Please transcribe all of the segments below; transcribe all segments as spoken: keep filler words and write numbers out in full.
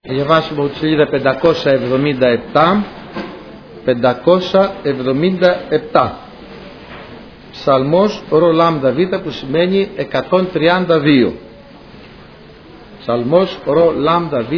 Διαβάσουμε από τη σελίδα πεντακόσια εβδομήντα επτά. πεντακόσια εβδομήντα επτά. Ψαλμός ρο λάμδα β, που σημαίνει εκατόν τριάντα δύο. Ψαλμός ρο λάμδα β,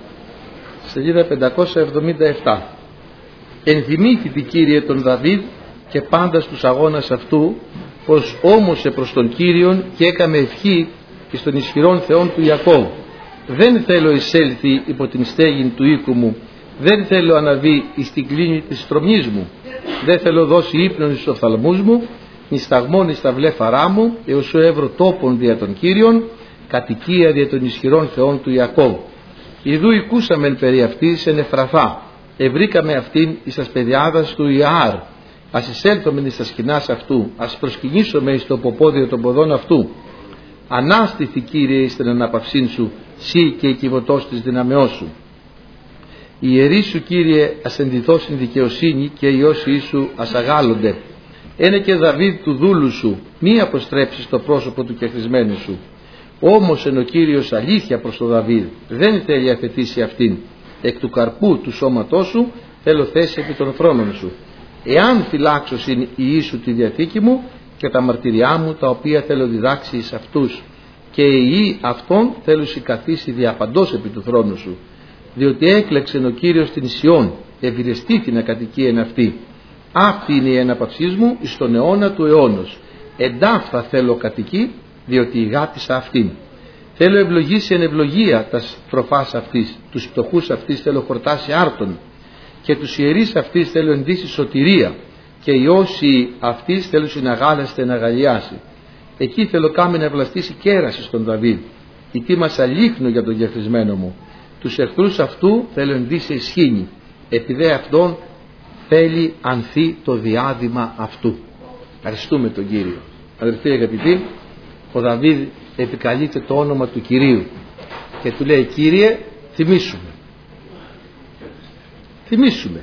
σελίδα πεντακόσια εβδομήντα επτά. Ενθυμήθητη, Κύριε, τον Δαβίδ και πάντα στους αγώνας αυτού, πως όμωσε προς τον Κύριον και έκαμε ευχή εις των ισχυρών θεών του Ιακώβ. Δεν θέλω εισέλθει υπό την στέγην του οίκου μου, δεν θέλω αναβεί εις την κλίνη της στρωμής μου, δεν θέλω δώσει ύπνον εις οφθαλμούς μου, νησταγμόν εις τα βλέφαρά μου, έως σου έβρω τόπον δια των Κύριων, κατοικία δια των ισχυρών θεών του Ιακώβ. Ιδού οικούσαμεν περί αυτής εν Εφραθά, ευρήκαμε αυτήν εις τας παιδιάδας του Ιαάρ. Ας εισέλθομεν εις τας σκηνάς αυτού, ας προσκυνήσομε εις το ποπόδιο των ποδών αυτού. Ανάστηθη, Κύριε, εις την αναπαυσήν σου, σύ και η κυβωτός της δυναμεώς σου. Οι ιερείς σου, Κύριε, ας ενδυθώσιν δικαιοσύνη και οι όσοι σου ας αγάλλονται. Ένε και Δαβίδ του δούλου σου, μη αποστρέψεις το πρόσωπο του κεχρισμένου σου. Όμως εν ο Κύριος αλήθεια προς το Δαβίδ, δεν θέλει αφαιτήσει αυτήν. Εκ του καρπού του σώματός σου θέλω θέση επί των θρόνων σου. Εάν φυλάξωσιν η Ιησού τη διαθήκη μου και τα μαρτυριά μου, τα οποία θέλω διδάξει εις αυτούς, και η Υ αυτών θέλω συγκαθίσει διαπαντός επί του θρόνου σου. Διότι έκλεξεν ο Κύριος την Σιών, ευηρεστεί την ακατοικία εν αυτή. Αυτή είναι η αναπαυσής μου εις τον αιώνα του αιώνος. Εντάφθα θέλω κατοικεί, διότι ηγάπησα αυτήν. Θέλω ευλογήσει εν ευλογία τας προφάς αυτής, τους πτωχούς αυτής θέλω χορτάσει άρτων, και τους ιερείς αυτής θέλω ενδύσει σωτηρία, και οι όσοι αυτής θέλω συναγάλεστε να αγαλιάσει. Εκεί θέλω κάμει να ευλαστήσει κέραση στον Δαβίδ, η τίμας αλήχνω για τον γεφρισμένο μου. Τους εχθρούς αυτού θέλω ενδύσει ισχύνη, επειδή αυτόν θέλει ανθεί το διάδημα αυτού. Ευχαριστούμε τον Κύριο. Αδελφοί αγαπητοί, ο Δαβίδ επικαλείται το όνομα του Κυρίου και του λέει: Κύριε, θυμήσουμε. Θυμήσουμε.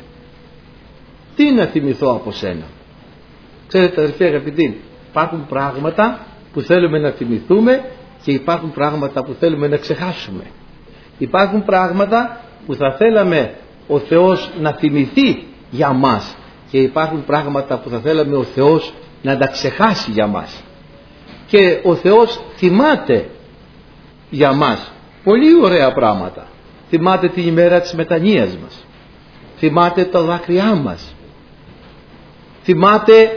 Τι να θυμηθώ από σένα? Ξέρετε, αδελφοί αγαπητοί, υπάρχουν πράγματα που θέλουμε να θυμηθούμε και υπάρχουν πράγματα που θέλουμε να ξεχάσουμε. Υπάρχουν πράγματα που θα θέλαμε ο Θεός να θυμηθεί για μας και υπάρχουν πράγματα που θα θέλαμε ο Θεός να τα ξεχάσει για μας. Και ο Θεός θυμάται για μας πολύ ωραία πράγματα. Θυμάται την ημέρα της μετανοίας μας, θυμάται τα δάκρυά μας, θυμάται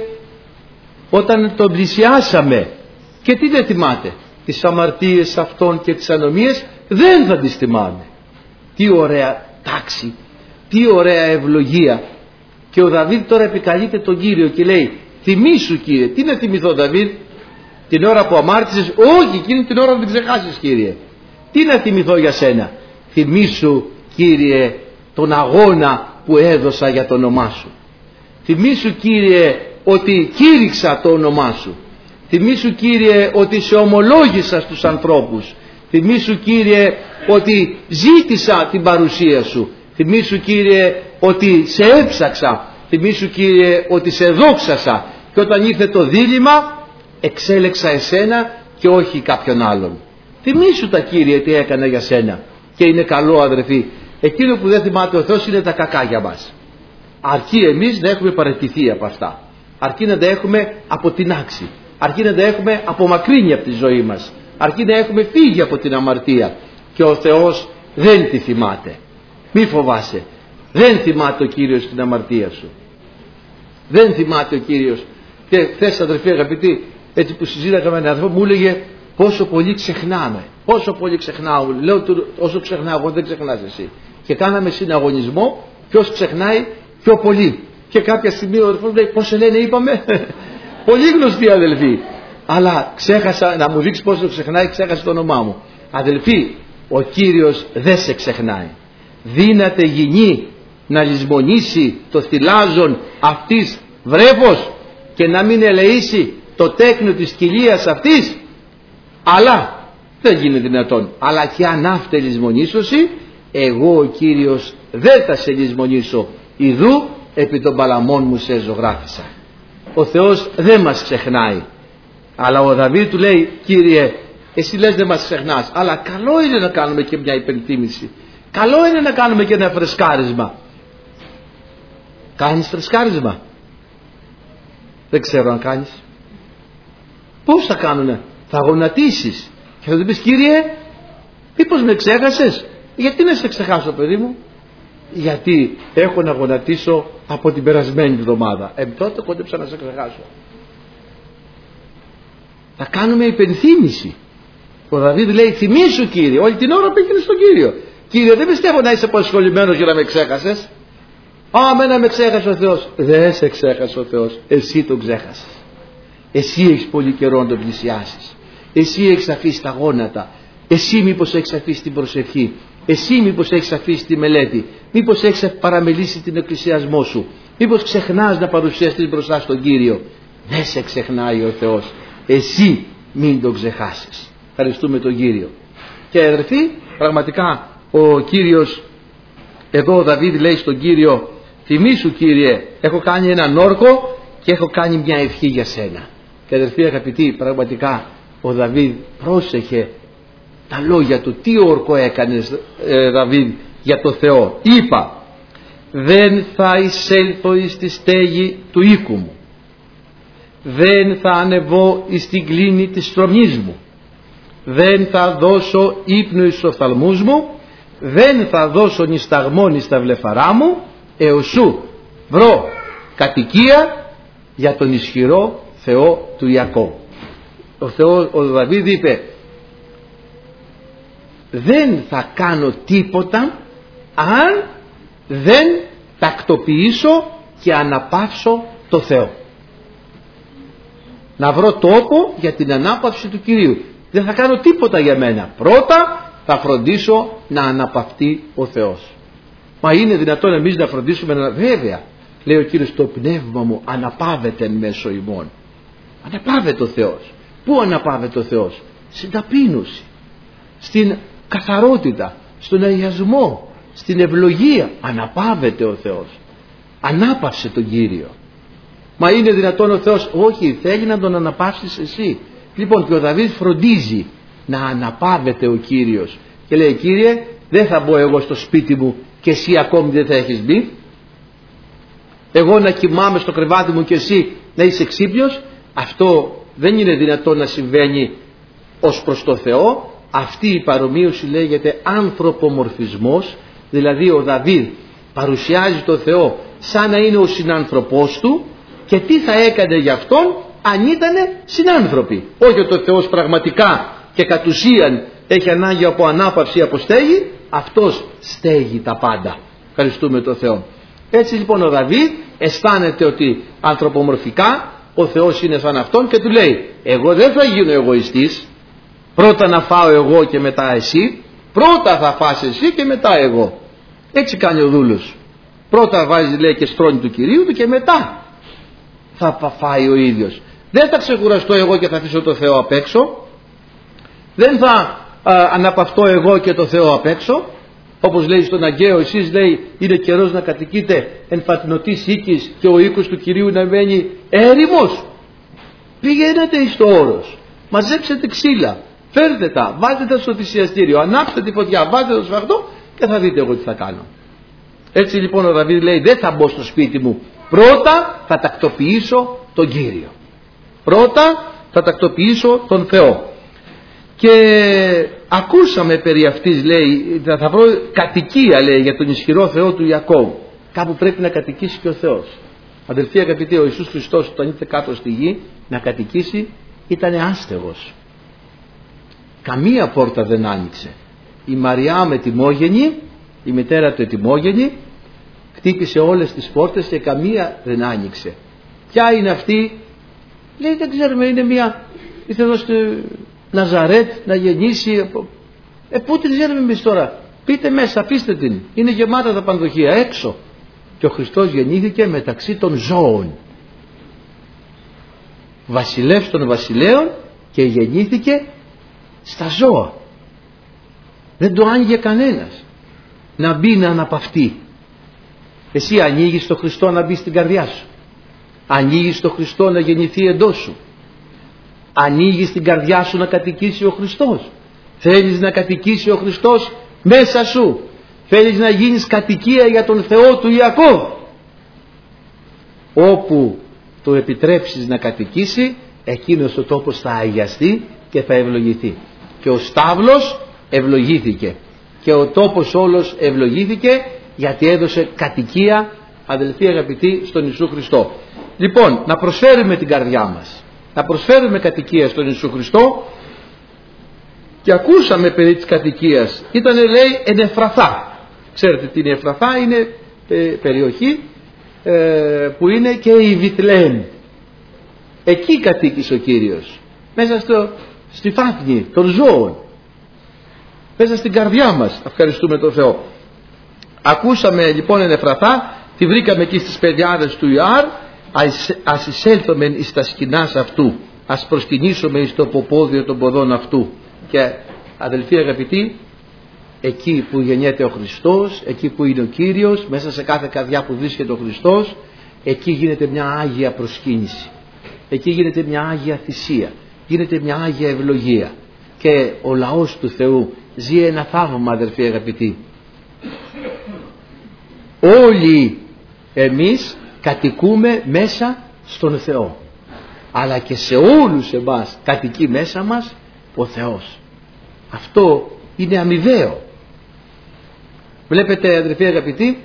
όταν τον πλησιάσαμε. Και τι δεν θυμάται? Τις αμαρτίες αυτών και τις ανομίες δεν θα τις θυμάμαι. Τι ωραία τάξη, τι ωραία ευλογία. Και ο Δαβίδ τώρα επικαλείται τον Κύριο και λέει: θυμήσου, Κύριε. Τι να θυμηθώ, Δαβίδ? Την ώρα που αμάρτησες? Όχι, εκείνη την ώρα να την ξεχάσεις, Κύριε. Τι να θυμηθώ για σένα? Θυμήσου, Κύριε, τον αγώνα που έδωσα για το όνομά σου. Θυμήσου, Κύριε, ότι κήρυξα το όνομά σου. Θυμήσου, Κύριε, ότι σε ομολόγησα στους ανθρώπους. Θυμήσου, Κύριε, ότι ζήτησα την παρουσία σου. Θυμήσου, Κύριε, ότι σε έψαξα. Θυμήσου, Κύριε, ότι σε δόξασα. Και όταν ήρθε το δίλημμα, εξέλεξα εσένα και όχι κάποιον άλλον. Θυμήσου τα, Κύριε, τι έκανα για σένα. Και είναι καλό, αδερφοί. Εκείνο που δεν θυμάται ο Θεός είναι τα κακά για μας. Αρκεί εμείς να έχουμε παραιτηθεί από αυτά. Αρκεί να τα έχουμε αποτινάξει. Αρκεί να τα έχουμε απομακρύνει από τη ζωή μας. Αρκεί να έχουμε φύγει από την αμαρτία. Και ο Θεός δεν τη θυμάται. Μη φοβάσαι. Δεν θυμάται ο Κύριος την αμαρτία σου. Δεν θυμάται ο Κύριος. Και χθες, αδελφοί αγαπητοί, έτσι που συζήταγα με έναν αδελφό, μου έλεγε πόσο πολύ ξεχνάμε. Πόσο πολύ ξεχνάω. Λέω, όσο ξεχνάω εγώ δεν ξεχνάς εσύ. Και κάναμε συναγωνισμό ποιος ξεχνάει πιο πολύ. Και κάποια στιγμή ο αδελφός λέει: πόσο λένε, είπαμε? Πολύ γνωστοί αδελφοί. Αλλά ξέχασα να μου δείξει πόσο ξεχνάει, ξέχασα το όνομά μου. Αδελφοί, ο Κύριος δεν σε ξεχνάει. Δύναται γυνή να λησμονήσει το θυλάζον αυτής βρέφος και να μην ελεήσει το τέκνο της κοιλίας αυτής? Αλλά δεν γίνεται δυνατόν. Αλλά και αν αύτε λησμονήσωση, εγώ ο Κύριος δεν θα σε λησμονήσω. Ιδού επί των παλαμών μου σε ζωγράφισα. Ο Θεός δεν μας ξεχνάει. Αλλά ο Δαβίδ του λέει: Κύριε, εσύ λες δεν μας ξεχνάς, αλλά καλό είναι να κάνουμε και μια υπενθύμηση. Καλό είναι να κάνουμε και ένα φρεσκάρισμα. Κάνεις φρεσκάρισμα? Δεν ξέρω αν κάνεις. Πώς θα κάνουνε? Θα γονατίσεις και θα του πεις, Κύριε, μήπως με ξέχασες? Γιατί να σε ξεχάσω, παιδί μου? Γιατί έχω να γονατίσω από την περασμένη εβδομάδα. Ε, τότε κόντεψα να σε ξεχάσω. Θα κάνουμε υπενθύμηση. Ο Δαβίδ λέει, θυμήσου, Κύριε. Όλη την ώρα πήγαινε στον Κύριο. Κύριε, δεν πιστεύω να είσαι απασχολημένος για να με ξέχασες. Α, μένα με ξέχασε ο Θεός. Δεν σε ξέχασε ο Θεός. Εσύ τον ξέχασες. Εσύ έχεις πολύ καιρό να τον πλησιάσεις. Εσύ έχεις αφήσει τα γόνατα. Εσύ μήπως έχεις αφήσει την προσευχή. Εσύ μήπως έχεις αφήσει τη μελέτη. Μήπως έχεις παραμελήσει την εκκλησιασμό σου. Μήπως ξεχνάς να παρουσιαστείς μπροστά στον Κύριο. Δεν σε ξεχνάει ο Θεός. Εσύ μην τον ξεχάσεις. Ευχαριστούμε τον Κύριο. Και αδερφοί, πραγματικά ο Κύριος, εδώ ο Δαβίδ λέει στον Κύριο, θυμήσου, Κύριε, έχω κάνει έναν όρκο και έχω κάνει μια ευχή για σένα. Και αδερφοί αγαπητοί, πραγματικά ο Δαβίδ πρόσεχε τα λόγια του. Τι όρκο έκανες, ε, Δαβίδ, για το Θεό? Είπα, δεν θα εισέλθω εις τη στέγη του οίκου μου, δεν θα ανεβώ εις την κλίνη της στρωμής μου, δεν θα δώσω ύπνο εις οφθαλμούς μου, δεν θα δώσω νησταγμόνι στα βλεφαρά μου, έως σου βρω κατοικία για τον ισχυρό Θεό του Ιακώβ. Ο, Θεός, ο Δαβίδ είπε, δεν θα κάνω τίποτα αν δεν τακτοποιήσω και αναπαύσω το Θεό. Να βρω τόπο για την ανάπαυση του Κυρίου. Δεν θα κάνω τίποτα για μένα. Πρώτα θα φροντίσω να αναπαυτεί ο Θεός. Μα είναι δυνατόν εμείς να φροντίσουμε να... Βέβαια, λέει ο Κύριος, το πνεύμα μου αναπαύεται εν μέσω ημών. Αναπαύεται ο Θεός. Πού αναπαύεται ο Θεός? Στην ταπείνωση, στην καθαρότητα, στον αγιασμό, στην ευλογία. Αναπαύεται ο Θεός. Ανάπαυσε τον Κύριο. Μα είναι δυνατόν ο Θεός? Όχι, θέλει να τον αναπαύσεις εσύ. Λοιπόν, και ο Δαβίδ φροντίζει να αναπαύεται ο Κύριος και λέει, Κύριε, δεν θα μπω εγώ στο σπίτι μου και εσύ ακόμη δεν θα έχεις μπει. Εγώ να κοιμάμαι στο κρεβάτι μου και εσύ να είσαι ξύπνιος. Αυτό δεν είναι δυνατόν να συμβαίνει ως προς το Θεό. Αυτή η παρομοίωση λέγεται ανθρωπομορφισμός. Δηλαδή ο Δαβίδ παρουσιάζει το Θεό σαν να είναι ο συνάνθρωπός του, και τι θα έκανε για αυτόν αν ήταν συνάνθρωποι. Όχι ότι ο Θεός πραγματικά και κατ' ουσίαν έχει ανάγκη από ανάπαυση, από στέγη. Αυτός στέγει τα πάντα. Ευχαριστούμε τον Θεό. Έτσι λοιπόν ο Δαβίδ αισθάνεται ότι ανθρωπομορφικά ο Θεός είναι σαν αυτόν και του λέει, εγώ δεν θα γίνω εγωιστής, πρώτα να φάω εγώ και μετά εσύ, πρώτα θα φας εσύ και μετά εγώ. Έτσι κάνει ο δούλος. Πρώτα βάζει, λέει, και στρώνει του Κυρίου του και μετά θα φάει ο ίδιος. Δεν θα ξεκουραστώ εγώ και θα αφήσω το Θεό απ' έξω. Δεν θα α, αναπαυτώ εγώ και το Θεό απ' έξω. Όπως λέει στον Αγκαίο, εσείς, λέει, είναι καιρός να κατοικείτε εν φατνωτής οίκης και ο οίκος του Κυρίου να μένει έρημος. Πηγαίνετε εις το όρος, μαζέψετε ξύλα, φέρτε τα, βάλτε τα στο θυσιαστήριο, ανάψτε τη φωτιά, βάλτε το σφαγτό και θα δείτε εγώ τι θα κάνω. Έτσι λοιπόν ο Δαβίδ λέει, δεν θα μπω στο σπίτι μου, πρώτα θα τακτοποιήσω τον Κύριο, πρώτα θα τακτοποιήσω τον Θεό. Και ακούσαμε περί αυτής, λέει, θα βρω κατοικία, λέει, για τον ισχυρό Θεό του Ιακώβ. Κάπου πρέπει να κατοικήσει και ο Θεός. Αδελφοί αγαπητοί, ο Ιησούς Χριστός όταν ήρθε κάτω στη γη να κατοικήσει ήταν άστεγος. Καμία πόρτα δεν άνοιξε. Η Μαριά με τιμόγενη, η μητέρα του ετιμόγενη, χτύπησε όλες τις πόρτες και καμία δεν άνοιξε. Ποια είναι αυτή? Λέει, δεν ξέρουμε, είναι μια, ήρθε εδώ στο Ναζαρέτ να γεννήσει. Ε, πού την ξέρουμε εμείς τώρα? Πείτε μέσα, αφήστε την, είναι γεμάτα τα πανδοχεία έξω. Και ο Χριστός γεννήθηκε μεταξύ των ζώων, βασιλεύς των βασιλέων, και γεννήθηκε στα ζώα. Δεν το άνοιγε κανένας να μπει να αναπαυτεί. Εσύ ανοίγεις το Χριστό να μπει στην καρδιά σου? Ανοίγεις το Χριστό να γεννηθεί εντός σου? Ανοίγεις την καρδιά σου να κατοικήσει ο Χριστός? Θέλεις να κατοικήσει ο Χριστός μέσα σου? Θέλεις να γίνεις κατοικία για τον Θεό του Ιακώβ. Όπου το επιτρέψεις να κατοικήσει, εκείνος ο τόπος θα αγιαστεί και θα ευλογηθεί. Και ο στάβλος ευλογήθηκε και ο τόπος όλος ευλογήθηκε, γιατί έδωσε κατοικία, αδελφοί αγαπητοί, στον Ιησού Χριστό. Λοιπόν, να προσφέρουμε την καρδιά μας, να προσφέρουμε κατοικία στον Ιησού Χριστό. Και ακούσαμε περί της κατοικίας. Ήτανε, λέει, εν Εφραθά. Ξέρετε τι είναι Εφραθά? Είναι ε, περιοχή ε, που είναι και η Βηθλεέμ. Εκεί κατοίκησε ο Κύριος, μέσα στο, στη φάτνη των ζώων, μέσα στην καρδιά μας. Ευχαριστούμε τον Θεό. Ακούσαμε λοιπόν εν Εφραθά, τη βρήκαμε εκεί στις πεδιάδες του Ιωάρ. Ας, ας εισέλθομεν εις τα σκηνάς αυτού, ας προσκυνήσουμε εις το ποπόδιο των ποδών αυτού. Και αδελφοί αγαπητοί, εκεί που γεννιέται ο Χριστός, εκεί που είναι ο Κύριος, μέσα σε κάθε καρδιά που βρίσκεται ο Χριστός, εκεί γίνεται μια άγια προσκύνηση, εκεί γίνεται μια άγια θυσία, γίνεται μια άγια ευλογία, και ο λαός του Θεού ζει ένα θαύμα, αδελφοί αγαπητοί. Όλοι εμείς κατοικούμε μέσα στον Θεό, αλλά και σε όλους εμάς κατοικεί μέσα μας ο Θεός. Αυτό είναι αμοιβαίο. Βλέπετε, αδελφοί αγαπητοί,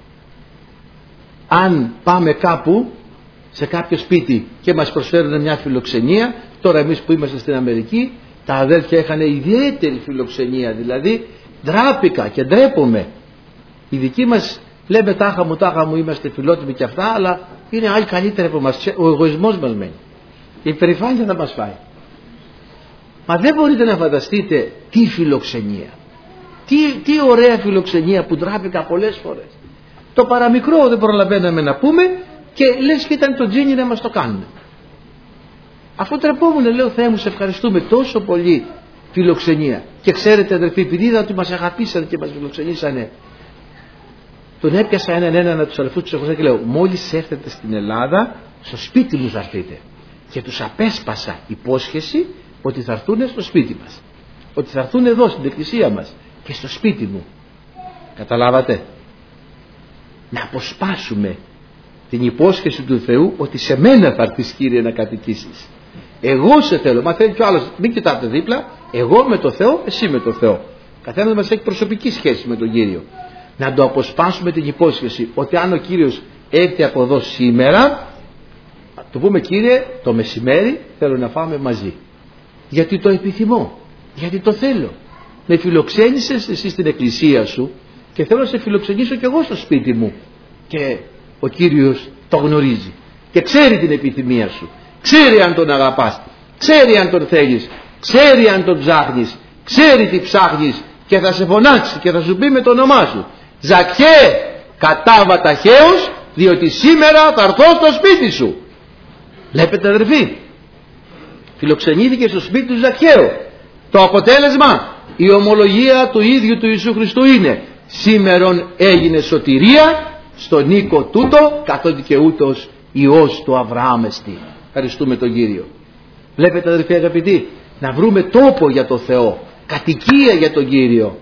αν πάμε κάπου σε κάποιο σπίτι και μας προσφέρουν μια φιλοξενία, τώρα εμείς που είμαστε στην Αμερική, τα αδέλφια είχαν ιδιαίτερη φιλοξενία, δηλαδή ντράπηκα και ντρέπομαι. Οι δικοί μας λέμε τάχα μου τάχα μου, είμαστε φιλότιμοι και αυτά, αλλά είναι άλλοι καλύτεροι από μας. Ο εγωισμός μας μένει, η υπερηφάνεια θα μας φάει. Μα δεν μπορείτε να φανταστείτε τι φιλοξενία, τι, τι ωραία φιλοξενία που ντράπηκα πολλές φορές. Το παραμικρό δεν προλαβαίναμε να πούμε και λες και ήταν το τζίνι να μας το κάνουν. Αφού τρεπόμουν, λέω, Θεέ μου, σε ευχαριστούμε τόσο πολύ, φιλοξενία. Και ξέρετε, αδερφοί, επειδή είδα ότι μας αγαπήσαν και μας φιλοξενήσανε, τον έπιασα έναν έναν από τους αδελφούς τους και λέω, μόλις έρθετε στην Ελλάδα, στο σπίτι μου θα έρθετε. Και τους απέσπασα υπόσχεση ότι θα έρθουν στο σπίτι μας, ότι θα έρθουν εδώ στην εκκλησία μας και στο σπίτι μου. Καταλάβατε? Να αποσπάσουμε την υπόσχεση του Θεού ότι σε μένα θα έρθεις, Κύριε, να κατοικήσεις. Εγώ σε θέλω. Μα θέλει κι ο άλλος, μην κοιτάτε δίπλα, εγώ με το Θεό, εσύ με το Θεό. Καθένας μας έχει προσωπική σχέση με τον Κύριο. Να το αποσπάσουμε την υπόσχεση ότι αν ο Κύριος έρθει από εδώ σήμερα, του πούμε, Κύριε, το μεσημέρι θέλω να φάμε μαζί, γιατί το επιθυμώ, γιατί το θέλω. Με φιλοξένησες εσύ στην εκκλησία σου και θέλω να σε φιλοξενήσω κι εγώ στο σπίτι μου. Και ο Κύριος το γνωρίζει και ξέρει την επιθυμία σου, ξέρει αν τον αγαπάς, ξέρει αν τον θέλεις, ξέρει αν τον ψάχνεις, ξέρει τι ψάχνεις, και θα σε φωνάξει και θα σου πει με το όνομά σου, Ζακχαίε, κατάβα ταχαίως, διότι σήμερα θα έρθω στο σπίτι σου. Βλέπετε, αδερφοί, φιλοξενήθηκε στο σπίτι του Ζακχαίου. Το αποτέλεσμα, η ομολογία του ίδιου του Ιησού Χριστού είναι, σήμερον έγινε σωτηρία στον οίκο τούτο, καθότι και ούτως Υιός του Αβραάμ εστι. Ευχαριστούμε τον Κύριο. Βλέπετε, αδερφοί αγαπητοί, να βρούμε τόπο για το Θεό, κατοικία για τον Κύριο.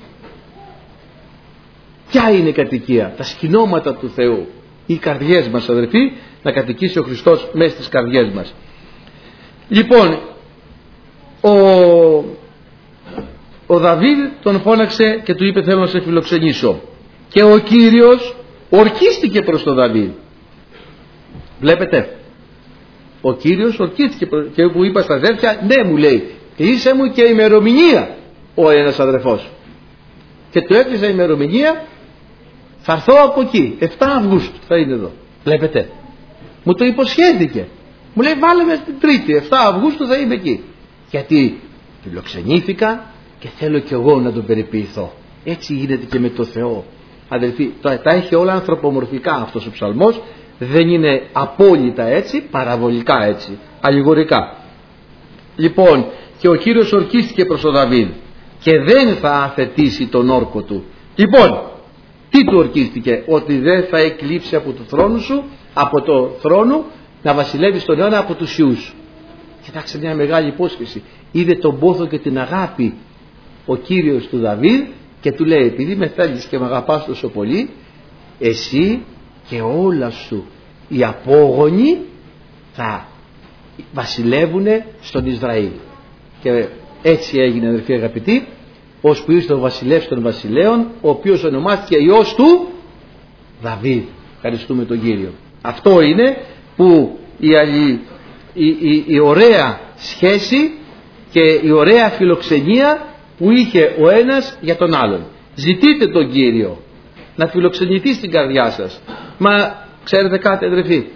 Ποια είναι η κατοικία? Τα σκηνώματα του Θεού, οι καρδιές μας, αδερφοί, να κατοικήσει ο Χριστός μέσα στις καρδιές μας. Λοιπόν, ο, ο Δαβίδ τον φώναξε και του είπε, θέλω να σε φιλοξενήσω, και ο Κύριος ορκίστηκε προς τον Δαβίδ. Βλέπετε, ο Κύριος ορκίστηκε προς, και που είπα στα αδέρφια, ναι, μου λέει, είσαι μου και ημερομηνία ο ένας αδερφός, και του έκλεισα ημερομηνία, θα έρθω από εκεί, εφτά Αυγούστου θα είναι εδώ. Βλέπετε, μου το υποσχέθηκε, μου λέει βάλε με στην Τρίτη, εφτά Αυγούστου θα είμαι εκεί, γιατί φιλοξενήθηκα και θέλω κι εγώ να τον περιποιηθώ. Έτσι γίνεται και με το Θεό, αδελφοί. Τα, τα έχει όλα ανθρωπομορφικά αυτός ο ψαλμός, δεν είναι απόλυτα έτσι, παραβολικά έτσι, αλληγορικά. Λοιπόν, και ο Κύριος ορκίστηκε προς τον Δαβίδ και δεν θα αθετήσει τον όρκο του. Λοιπόν, τι του ορκίστηκε? Ότι δεν θα εκλείψει από το θρόνο σου, από το θρόνο, να βασιλεύει στον αιώνα από τους ιούς. Κοιτάξτε, μια μεγάλη υπόσχεση. Είδε τον πόθο και την αγάπη ο Κύριος του Δαβίδ Και του λέει, επειδή με θέλεις και με αγαπάς τόσο πολύ, εσύ και όλα σου οι απόγονοι θα βασιλεύουν στον Ισραήλ. Και έτσι έγινε, αδερφοί αγαπητοί, ώσπου ήρθε ο βασιλεύς των βασιλέων, ο οποίος ονομάστηκε Υιός του Δαβίδ. Ευχαριστούμε τον Κύριο. Αυτό είναι που η, αλλη, η, η, η ωραία σχέση και η ωραία φιλοξενία που είχε ο ένας για τον άλλον. Ζητείτε τον Κύριο να φιλοξενηθεί στην καρδιά σας. Μα ξέρετε κάτι, αδερφοί,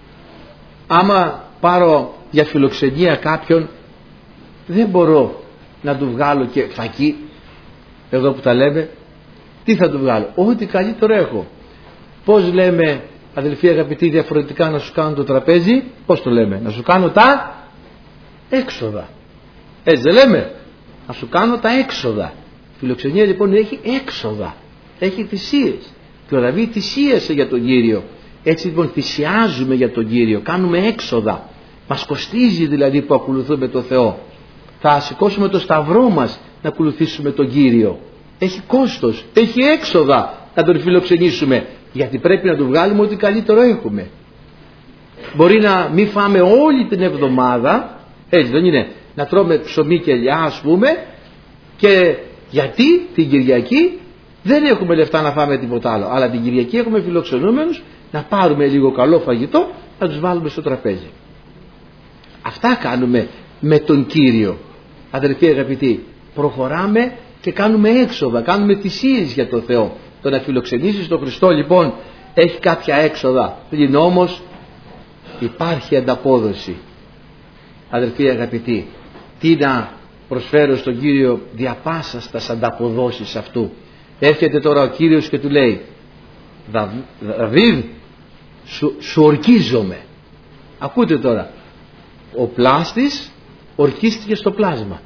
άμα πάρω για φιλοξενία κάποιον, δεν μπορώ να του βγάλω και φακή, εδώ που τα λέμε. Τι θα του βγάλω? Ό,τι καλύτερο έχω. Πώς λέμε, αδελφοί αγαπητοί, διαφορετικά να σου κάνω το τραπέζι? Πώς το λέμε? Να σου κάνω τα έξοδα. Έτσι δεν λέμε? Να σου κάνω τα έξοδα. Φιλοξενία λοιπόν έχει έξοδα, έχει θυσίες. Και ο Δαβίδ θυσίασε για τον Κύριο. Έτσι λοιπόν θυσιάζουμε για τον Κύριο, κάνουμε έξοδα. Μας κοστίζει δηλαδή που ακολουθούμε τον Θεό. Θα σηκώσουμε το σταυρό μας να ακολουθήσουμε τον Κύριο. Έχει κόστος, έχει έξοδα να τον φιλοξενήσουμε, γιατί πρέπει να του βγάλουμε ό,τι καλύτερο έχουμε. Μπορεί να μην φάμε όλη την εβδομάδα, έτσι δεν είναι, να τρώμε ψωμί και ελιά ας πούμε, και γιατί την Κυριακή δεν έχουμε λεφτά να φάμε τίποτα άλλο, αλλά την Κυριακή έχουμε φιλοξενούμενους να πάρουμε λίγο καλό φαγητό να τους βάλουμε στο τραπέζι. Αυτά κάνουμε με τον Κύριο, αδερφοί αγαπητοί. Προχωράμε και κάνουμε έξοδα, κάνουμε θυσίες για τον Θεό. Το να φιλοξενήσεις τον Χριστό λοιπόν έχει κάποια έξοδα, πλην όμως υπάρχει ανταπόδοση. Αδερφοί αγαπητοί, τι να προσφέρω στον Κύριο δια πάσας τας ανταποδόσεις αυτού? Έρχεται τώρα ο Κύριος και του λέει, Δαβίδ, σου, σου ορκίζομαι. Ακούτε τώρα, ο πλάστης ορκίστηκε στο πλάσμα.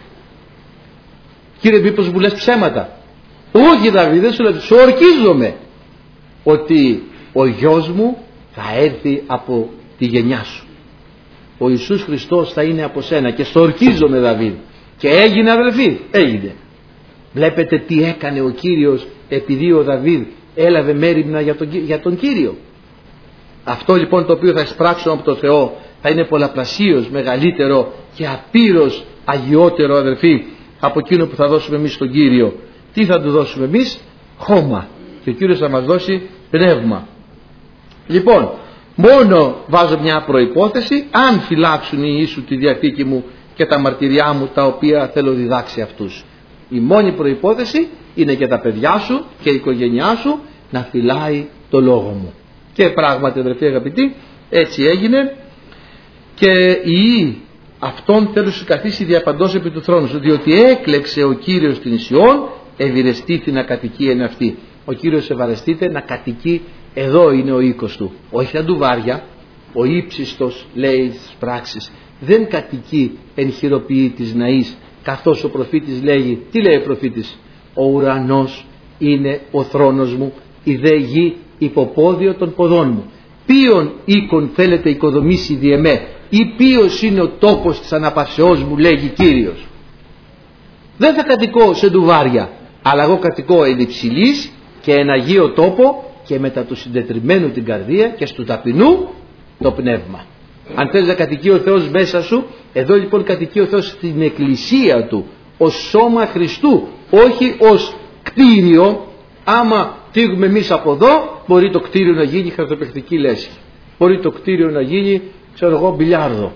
Κύριε, μήπως μου λες ψέματα? Όχι Δαβίδ, δεν σου λέω, σου ορκίζομαι ότι ο γιος μου θα έρθει από τη γενιά σου. Ο Ιησούς Χριστός θα είναι από σένα και στο ορκίζομαι Δαβίδ. Και έγινε, αδελφοί, έγινε. Βλέπετε τι έκανε ο Κύριος επειδή ο Δαβίδ έλαβε μέριμνα για τον, για τον Κύριο. Αυτό λοιπόν το οποίο θα εισπράξουμε από τον Θεό θα είναι πολλαπλασίως μεγαλύτερο και απείρως αγιότερο, αδελφοί, από εκείνο που θα δώσουμε εμείς στον Κύριο. Τι θα του δώσουμε εμείς? Χώμα. Και ο Κύριος θα μας δώσει πνεύμα. Λοιπόν, μόνο βάζω μια προϋπόθεση: αν φυλάξουν οι Ιησού τη διαθήκη μου και τα μαρτυριά μου τα οποία θέλω διδάξει αυτούς. Η μόνη προϋπόθεση είναι και τα παιδιά σου και η οικογένειά σου να φυλάει το λόγο μου. Και πράγματι, αδελφοί αγαπητοί, έτσι έγινε. Και η αυτόν θέλω σου καθίσει διαπαντός επί του θρόνου σου, διότι έκλεξε ο Κύριος την Σιών, ευηρεστήθη να κατοικεί εν αυτή. Ο Κύριος ευαρεστείται να κατοικεί, εδώ είναι ο οίκος του, όχι αντουβάρια. Ο ύψιστος, λέει στις πράξεις, δεν κατοικεί εν χειροποιεί της ναής, καθώς ο προφήτης λέγει. Τι λέει ο προφήτης? Ο ουρανός είναι ο θρόνος μου, η δε γη υποπόδιο των ποδών μου. Ποιον οίκον θέλετε οικοδομήσει δι' εμέ, ή ποιος είναι ο τόπος της αναπαυσεώς μου, λέγει Κύριος. Δεν θα κατοικώ σε ντουβάρια, αλλά εγώ κατοικώ εν υψηλής και εν αγίο τόπο και μετά του συντετριμένου την καρδία και στου ταπεινού το πνεύμα. Αν θέλεις να κατοικεί ο Θεός μέσα σου, εδώ λοιπόν κατοικεί ο Θεός στην εκκλησία του ως σώμα Χριστού, όχι ως κτίριο. Άμα φύγουμε εμείς από εδώ, μπορεί το κτίριο να γίνει χαρτοπαιχτική λέσχη, μπορεί το κτίριο να γίνει, ξέρω εγώ, μπιλιάρδο.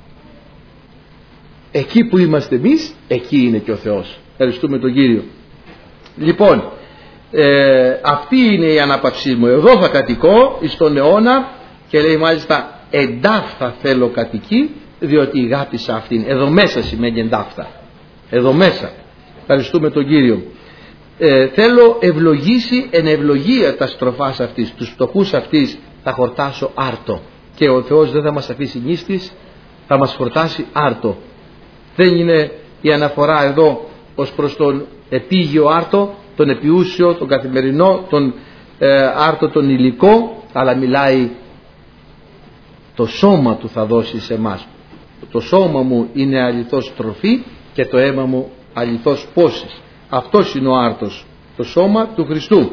Εκεί που είμαστε εμείς, εκεί είναι και ο Θεός. Ευχαριστούμε τον Κύριο. Λοιπόν, ε, αυτή είναι η ανάπαυσή μου. Εδώ θα κατοικώ εις τον αιώνα, και λέει μάλιστα εντάφθα θέλω κατοικεί, διότι αγάπησα αυτήν. Εδώ μέσα σημαίνει εντάφθα, εδώ μέσα. Ευχαριστούμε τον Κύριο. Ε, θέλω ευλογήσει εν ευλογία τα στροφάς αυτής, τους φτωχούς αυτής θα χορτάσω άρτο. Και ο Θεός δεν θα μας αφήσει νήστης, θα μας χορτάσει άρτο. Δεν είναι η αναφορά εδώ ως προς τον επίγειο άρτο, τον επιούσιο, τον καθημερινό, τον ε, άρτο τον υλικό, αλλά μιλάει το σώμα του θα δώσει σε εμάς. Το σώμα μου είναι αληθώς τροφή και το αίμα μου αληθώς πόσης. Αυτός είναι ο άρτος, το σώμα του Χριστού.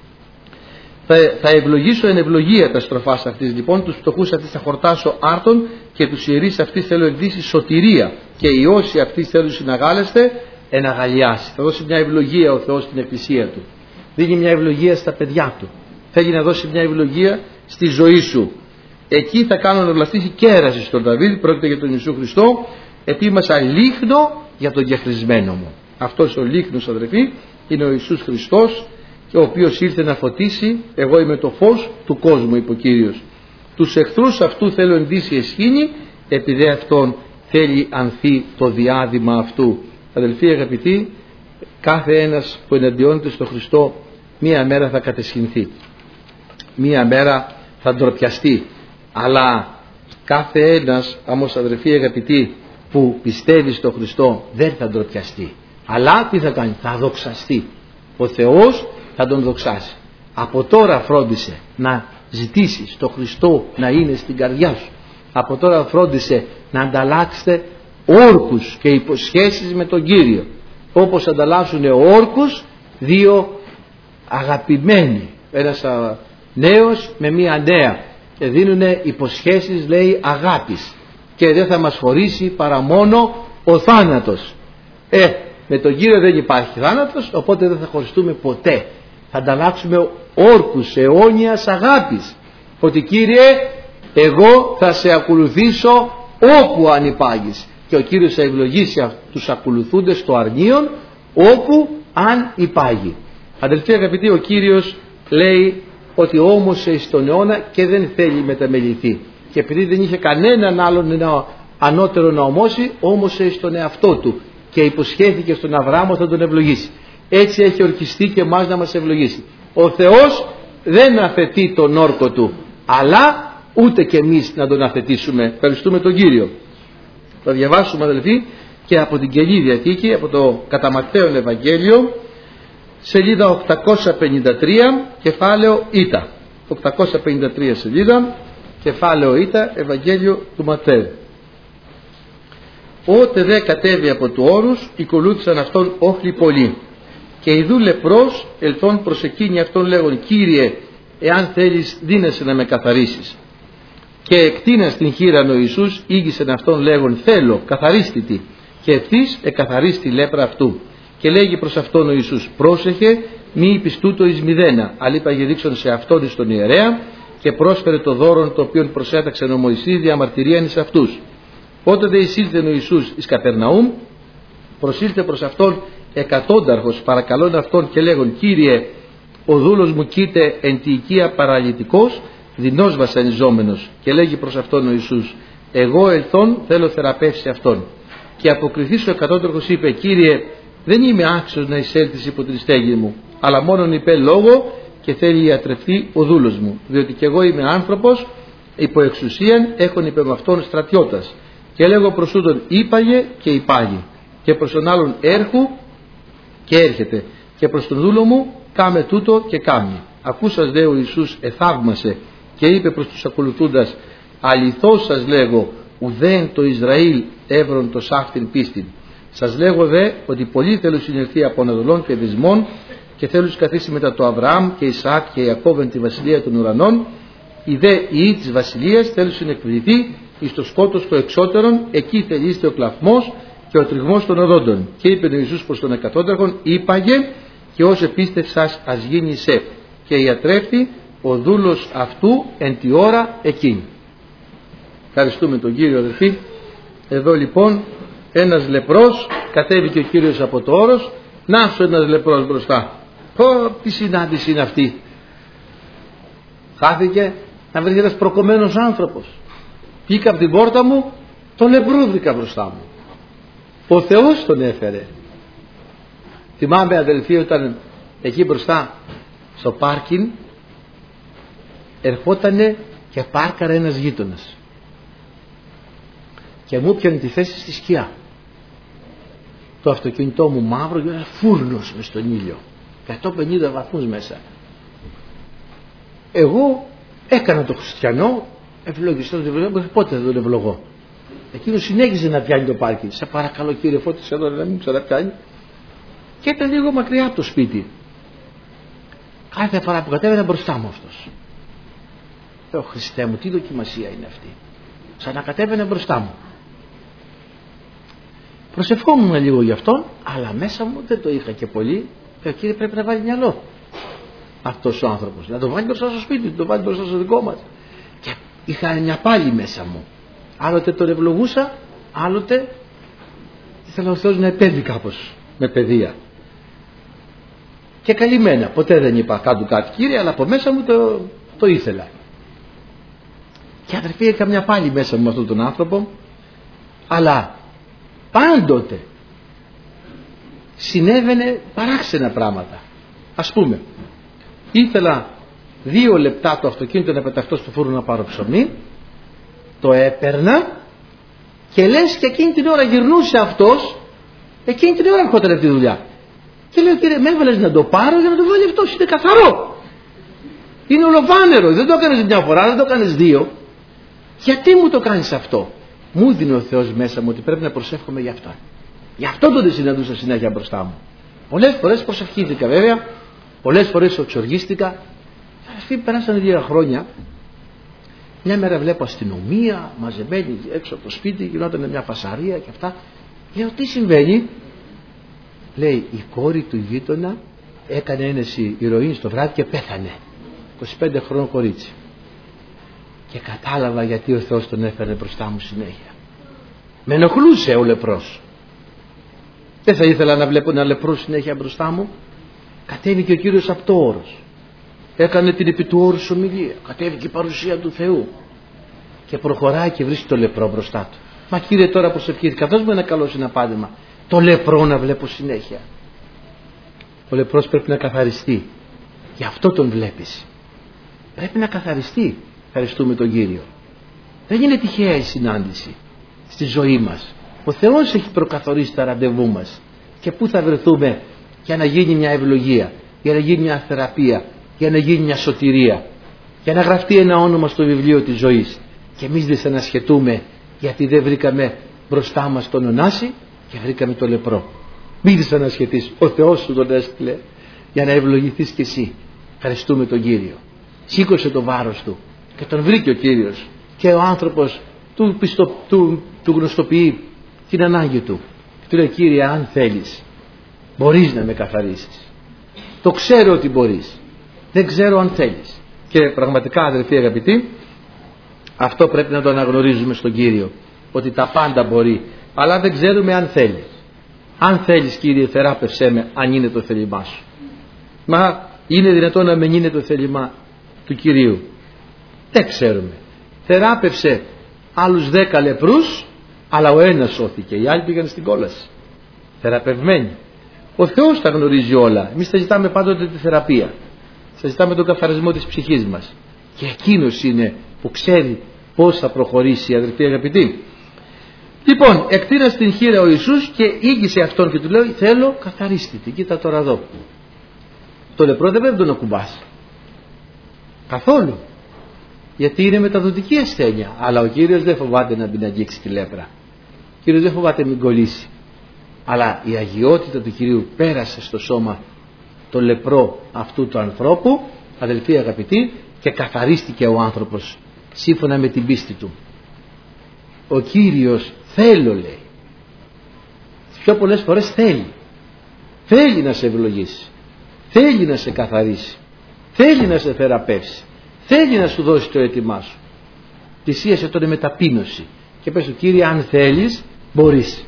Θα, θα ευλογήσω εν ευλογία τα στροφάς αυτής λοιπόν, τους φτωχούς αυτής θα χορτάσω άρτων και τους ιερείς αυτής θέλω εκδίσει σωτηρία και οι όσοι αυτής θέλουν συναγάλεστε εν αγαλιάσει. Θα δώσει μια ευλογία ο Θεός στην εκκλησία του. Δίνει μια ευλογία στα παιδιά του. Θέλει να δώσει μια ευλογία στη ζωή σου. Εκεί θα κάνω να βλαστήσει κέραση στον Δαβίδ, πρόκειται για τον Ιησού Χριστό, ετοίμασα λίχνο για τον γεχρισμένο μου. Αυτός ο λίχνος, αδερφοί, είναι ο Ιησούς Χριστός, και ο οποίος ήρθε να φωτίσει. Εγώ είμαι το φως του κόσμου, είπε ο Κύριος. Τους εχθρούς αυτού θέλω ενδύσει εσχήνη, επειδή αυτόν θέλει ανθεί το διάδημα αυτού. Αδελφοί αγαπητοί, κάθε ένας που εναντιώνεται στο Χριστό μία μέρα θα κατεσχυνθεί, μία μέρα θα ντροπιαστεί, αλλά κάθε ένας όμως, αδελφοί αγαπητοί, που πιστεύει στο Χριστό δεν θα ντροπιαστεί, αλλά τι θα κάνει? Θα δοξαστεί. Ο Θεός θα τον δοξάσει. Από τώρα φρόντισε να ζητήσεις το Χριστό να είναι στην καρδιά σου. Από τώρα φρόντισε να ανταλλάξετε όρκους και υποσχέσεις με τον Κύριο, όπως ανταλλάσσουν όρκους δύο αγαπημένοι, ένας νέος με μία νέα, και δίνουν υποσχέσεις, λέει, αγάπης, και δεν θα μας χωρίσει παρά μόνο ο θάνατος. Ε, με τον Κύριο δεν υπάρχει θάνατος, οπότε δεν θα χωριστούμε ποτέ. Θα ανταλλάξουμε όρκους αιώνιας αγάπης, ότι Κύριε, εγώ θα σε ακολουθήσω όπου αν υπάγεις, και ο Κύριος θα ευλογήσει τους ακολουθούντες στο αρνίον όπου αν υπάγει. Αδελφοί αγαπητοί, ο Κύριος λέει ότι όμωσε εις τον αιώνα και δεν θέλει μεταμεληθεί, και επειδή δεν είχε κανέναν άλλον ανώτερο να ομώσει, όμωσε εις τον εαυτό του και υποσχέθηκε στον Αβραάμ θα τον ευλογήσει. Έτσι έχει ορκιστεί και εμάς να μας ευλογήσει. Ο Θεός δεν αθετεί τον όρκο του, αλλά ούτε και εμείς να τον αθετήσουμε. Ευχαριστούμε τον Κύριο. Θα διαβάσουμε, αδελφοί, και από την Καινή Διαθήκη, από το κατά Ματθαίον Ευαγγέλιο, σελίδα οκτακόσια πενήντα τρία, κεφάλαιο Ήτα. οκτακόσια πενήντα τρία σελίδα, κεφάλαιο Ήτα, Ευαγγέλιο του Ματθαίου. Ότε δε κατέβη από του όρους, οικολούθησαν αυτόν όχλοι πολλοί. Και ειδού λεπρός ελθόν προς εκείνη αυτόν λέγον, Κύριε, εάν θέλεις δίνεσαι να με καθαρίσεις. Και εκτείνας την χείραν ο Ιησούς, ήγησεν αυτόν λέγον, θέλω, καθαρίστητη. Και ευθύς εκαθαρίστη λέπρα αυτού. Και λέγει προς αυτόν ο Ιησούς, πρόσεχε, μη είπεις τούτο εις μηδένα, αλλά είπαγε δείξον σε αυτόν εις τον ιερέα, και πρόσφερε το δώρον το οποίο προσέταξε ο Μωυσής διαμαρτυρίαν εις αυτούς. Όταν δε εισήλθε ο Ιησούς εις Καπερναούμ, προσήλθε προς αυτόν εκατόνταρχος, παρακαλών αυτόν και λέγον, Κύριε, ο δούλος μου κοίται εν τη οικία παραλυτικός, δεινός βασανιζόμενος. Και λέγει προς αυτόν ο Ιησούς, εγώ ελθόν θέλω θεραπεύσει αυτόν. Και αποκριθής ο εκατόνταρχος είπε, Κύριε, δεν είμαι άξιος να εισέλθεις υπό την στέγη μου, αλλά μόνον είπε λόγο και θέλει ιατρευτεί ο δούλος μου, διότι και εγώ είμαι άνθρωπος υπό εξουσίαν, έχον υπό με αυτόν στρατιώτας. Και λέγω προς τούτον είπαγε και υπάγει, και προς τον άλλον έρχου και έρχεται, και προς τον δούλο μου κάμε τούτο και κάμει. Ακούσας δε ο Ιησούς εθαύμασε και είπε προς τους ακολουθούντας, αληθώς σας λέγω, ουδέν το Ισραήλ έβρον το σάφτην πίστην. Σας λέγω δε ότι πολλοί θέλουν συνελθεί από αναδολών και δυσμών, και θέλουν καθίσει μετά το Αβραάμ και Ισαάκ και Ιακώβ εν τη βασιλεία των ουρανών. Οι δε ιοί της βασιλείας θέλουν συνεκπληθεί εις το σκότος το εξώτερον, εκεί θελείστε ο κλαφμός και ο τριγμός των οδόντων. Και είπε ο Ιησούς προς τον εκατόνταρχον, είπαγε και ως επίστευσας ας γίνει σε, και ιατρεύτη ο δούλος αυτού εν τη ώρα εκείνη. Ευχαριστούμε τον Κύριο, αδελφοί. Εδώ λοιπόν ένας λεπρός, κατέβηκε ο Κύριος από το όρος, να σου ένας λεπρός μπροστά. Πω, τι συνάντηση είναι αυτή. Χάθηκε να βρεθεί ένας προκομμένος άνθρωπος. Πήγα από την πόρτα μου, τον λεπρό βρήκα μπροστά μου. Ο Θεός τον έφερε. Θυμάμαι, αδελφοί, όταν εκεί μπροστά στο πάρκιν ερχότανε και πάρκαρε ένας γείτονας και μου πιανε τη θέση στη σκιά. Το αυτοκίνητό μου μαύρο και ένα φούρνος μες στον ήλιο, εκατόν πενήντα βαθμούς μέσα. Εγώ έκανα το χριστιανό, ευλογιστό τον ευλογώ, πότε θα τον ευλογώ. Εκείνος συνέχιζε να πιάνει το πάρκι. Σε παρακαλώ, κύριε, φώτισε εδώ να μην ξαναπιάνει. και ήταν λίγο μακριά από το σπίτι. Κάθε φορά που κατέβαινα μπροστά μου αυτός. Λέω, Χριστέ μου, τι δοκιμασία είναι αυτή. Σαν να κατέβαινε μπροστά μου. Προσευχόμουν λίγο γι' αυτόν, αλλά μέσα μου δεν το είχα και πολύ. Λέω, Κύριε, πρέπει να βάλει μυαλό αυτός ο άνθρωπος. Να το βάλει μπροστά στο σπίτι, να το βάλει μπροστά στο δικό μας. Και είχα μια πάλι μέσα μου. Άλλοτε τον ευλογούσα, άλλοτε ήθελα ο Θεός να επέμβει κάπως με παιδεία. Και καλυμμένα, ποτέ δεν είπα κάτω κάτι, Κύριε, αλλά από μέσα μου το, το ήθελα. Και αδερφοί, είχα μια πάλι μέσα μου με αυτόν τον άνθρωπο, αλλά πάντοτε συνέβαινε παράξενα πράγματα. Ας πούμε, ήθελα δύο λεπτά το αυτοκίνητο να πεταχτώ στο φούρνο να πάρω ψωμί, το έπαιρνα και λες και εκείνη την ώρα γυρνούσε αυτός, εκείνη την ώρα ερχόταν από τη δουλειά. Και λέω, Κύριε, με έβαλες να το πάρω για να το βάλει αυτός, είναι καθαρό. Είναι ολοβάνερο, δεν το έκανες μια φορά, δεν το έκανες δύο. Γιατί μου το κάνεις αυτό? Μου δίνει ο Θεός μέσα μου ότι πρέπει να προσεύχομαι γι' αυτό. Γι' αυτό τότε συναντούσα συνέχεια μπροστά μου. Πολλές φορές προσευχήθηκα βέβαια, πολλές φορές οξοργίστηκα. Αυτοί περάσαν λίγα χρόνια. Μια μέρα βλέπω αστυνομία μαζεμένη έξω από το σπίτι, γινόταν μια φασαρία και αυτά. Λέω, τι συμβαίνει? Λέει, η κόρη του γείτονα έκανε ένεση ηρωίνη στο βράδυ και πέθανε. είκοσι πέντε χρονών κορίτσι. Και κατάλαβα γιατί ο Θεός τον έφερε μπροστά μου συνέχεια. Με ενοχλούσε ο λεπρός. Δεν θα ήθελα να βλέπω ένα λεπρό συνέχεια μπροστά μου. Κατέβηκε ο Κύριος από το όρος. Έκανε την επί του όρους ομιλία. Κατέβηκε η παρουσία του Θεού. Και προχωράει και βρίσκει το λεπρό μπροστά του. Μα Κύριε, τώρα προσευχήθηκα, δώσ' μου ένα καλό συναπάντημα. Το λεπρό να βλέπω συνέχεια. Ο λεπρός πρέπει να καθαριστεί. Γι' αυτό τον βλέπεις. Πρέπει να καθαριστεί. Ευχαριστούμε τον Κύριο. Δεν είναι τυχαία η συνάντηση στη ζωή μας. Ο Θεός έχει προκαθορίσει τα ραντεβού μας. Και πού θα βρεθούμε για να γίνει μια ευλογία, για να γίνει μια θεραπεία, για να γίνει μια σωτηρία, για να γραφτεί ένα όνομα στο βιβλίο της ζωής. Και εμείς δυσανασχετούμε γιατί δεν βρήκαμε μπροστά μας τον Ωνάση και βρήκαμε το λεπρό. Μην δυσανασχετείς, ο Θεός σου τον έστειλε για να ευλογηθείς κι εσύ. Ευχαριστούμε τον Κύριο. Σήκωσε το βάρος του και τον βρήκε ο Κύριος και ο άνθρωπος του, πιστο, του, του γνωστοποιεί την ανάγκη του. Του λέει, Κύριε, αν θέλεις μπορείς να με καθαρίσεις. Το ξέρω ότι μπορείς, δεν ξέρω αν θέλεις. Και πραγματικά, αδελφοί αγαπητοί, αυτό πρέπει να το αναγνωρίζουμε στον Κύριο, ότι τα πάντα μπορεί, αλλά δεν ξέρουμε αν θέλεις. Αν θέλεις, Κύριε, θεράπευσέ με, αν είναι το θέλημά σου. Μα είναι δυνατόν να μην είναι το θέλημα του Κυρίου? Δεν ξέρουμε. Θεράπευσε άλλους δέκα λεπρούς, αλλά ο ένας σώθηκε, οι άλλοι πήγαν στην κόλαση. Θεραπευμένοι. Ο Θεός τα γνωρίζει όλα. Εμείς θα ζητάμε πάντοτε τη θεραπεία. Θα ζητάμε τον καθαρισμό της ψυχής μας. Και εκείνος είναι που ξέρει πώς θα προχωρήσει, αδελφοί αγαπητοί. Λοιπόν, εκτείνας την χείρα ο Ιησούς και ήγγισε αυτόν και του λέει, θέλω καθαρίστε την. Κοίτα τώρα εδώ. Το λεπρό δεν πρέπει να τον ακουμπάς. Καθόλου. Γιατί είναι μεταδοτική ασθένεια. Αλλά ο Κύριος δεν φοβάται να την αγγίξει τη λέπρα. Ο Κύριος δεν φοβάται να μην κολλήσει. Αλλά η αγιότητα του Κυρίου πέρασε στο σώμα το λεπρό αυτού του ανθρώπου, αδελφοί αγαπητοί, και καθαρίστηκε ο άνθρωπος σύμφωνα με την πίστη του. Ο Κύριος θέλω, λέει. Πιο πολλές φορές θέλει. Θέλει να σε ευλογήσει. Θέλει να σε καθαρίσει. Θέλει να σε θεραπεύσει. Θέλει να σου δώσει το αίτημά σου. Θυσίασε τον με ταπείνωση. Και πες του, Κύριε, αν θέλεις μπορείς.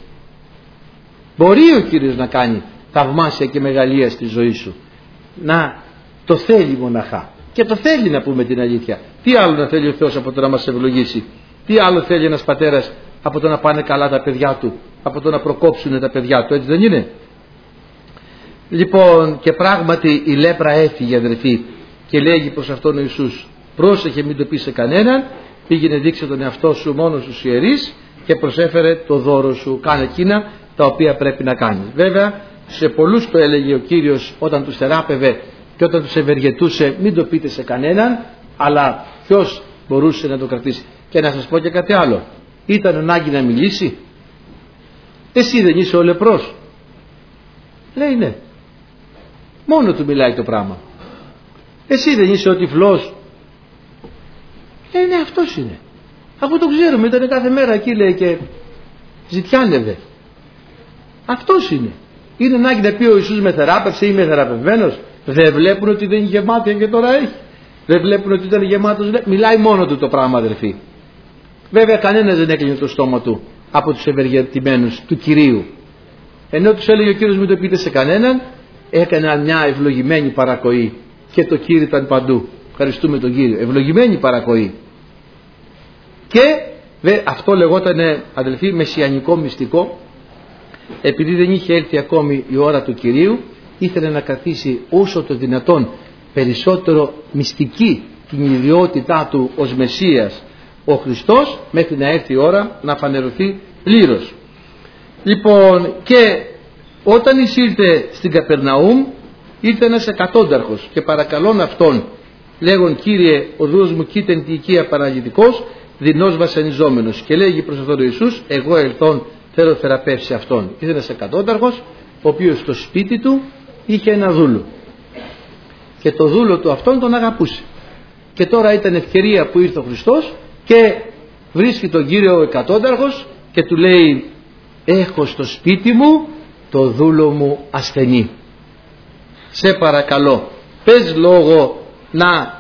Μπορεί ο Κύριος να κάνει θαυμάσια και μεγαλεία στη ζωή σου. Να το θέλει μοναχά. Και το θέλει, να πούμε την αλήθεια. Τι άλλο να θέλει ο Θεός από το να μας ευλογήσει? Τι άλλο θέλει ένας πατέρας από το να πάνε καλά τα παιδιά του, από το να προκόψουν τα παιδιά του? Έτσι δεν είναι? Λοιπόν, και πράγματι η λέπρα έφυγε, αδερφοί, και λέγει προς αυτόν ο Ιησούς, πρόσεχε, μην το πεις σε κανέναν, πήγαινε δείξε τον εαυτό σου μόνο στους ιερείς και προσέφερε το δώρο σου, κάνε εκείνα τα οποία πρέπει να κάνεις. Βέβαια σε πολλούς το έλεγε ο Κύριος όταν τους θεράπευε και όταν τους ευεργετούσε, μην το πείτε σε κανέναν, αλλά ποιος μπορούσε να το κρατήσει? Και να σας πω και κάτι άλλο, ήταν ανάγκη να μιλήσει? Εσύ δεν είσαι ο λεπρός? Λέει ναι. Μόνο του μιλάει το πράγμα. Εσύ δεν είσαι ο τυφλός? Λέει ναι, αυτός είναι. Αφού το ξέρουμε, ήταν κάθε μέρα εκεί, λέει, και ζητιάνευε. Αυτός είναι. Είναι ανάγκη να πει ο Ιησούς με θεράπευσε ή με θεραπευμένος? Δεν βλέπουν ότι δεν είχε μάτια και τώρα έχει? Δεν βλέπουν ότι ήταν γεμάτος? Μιλάει μόνο του το πράγμα, αδελφοί. Βέβαια κανένας δεν έκλεινε το στόμα του από τους ευεργετημένους του Κυρίου. Ενώ τους έλεγε ο Κύριος μην το πείτε σε κανέναν, έκανε μια ευλογημένη παρακοή και το Κύριο ήταν παντού. Ευχαριστούμε τον Κύριο. Ευλογημένη παρακοή. Και δε, αυτό λεγόταν, αδελφοί, μεσιανικό μυστικό. Επειδή δεν είχε έρθει ακόμη η ώρα του Κυρίου, ήθελε να κρατήσει όσο το δυνατόν περισσότερο μυστική την ιδιότητά του ως Μεσσίας ο Χριστός, μέχρι να έρθει η ώρα να φανερωθεί πλήρως. Λοιπόν, και όταν εισήλθε στην Καπερναούμ, ήρθε ένας εκατόνταρχος και παρακαλών αυτόν, λέγον Κύριε, ο δούλος μου κείτεν τη οικία παραγητικός, δεινός βασανιζόμενος, και λέγει προς αυτόν ο Ιησούς, εγώ ελθόν θέλω θεραπεύσει αυτόν. Ήρθε ένας εκατόνταρχος, ο οποίος στο σπίτι του είχε ένα δούλο και το δούλο του αυτόν τον αγαπούσε, και τώρα ήταν ευκαιρία που ήρθε ο Χριστός και βρίσκει τον Κύριο ο εκατόνταρχος και του λέει, έχω στο σπίτι μου το δούλο μου ασθενή, σε παρακαλώ πες λόγο να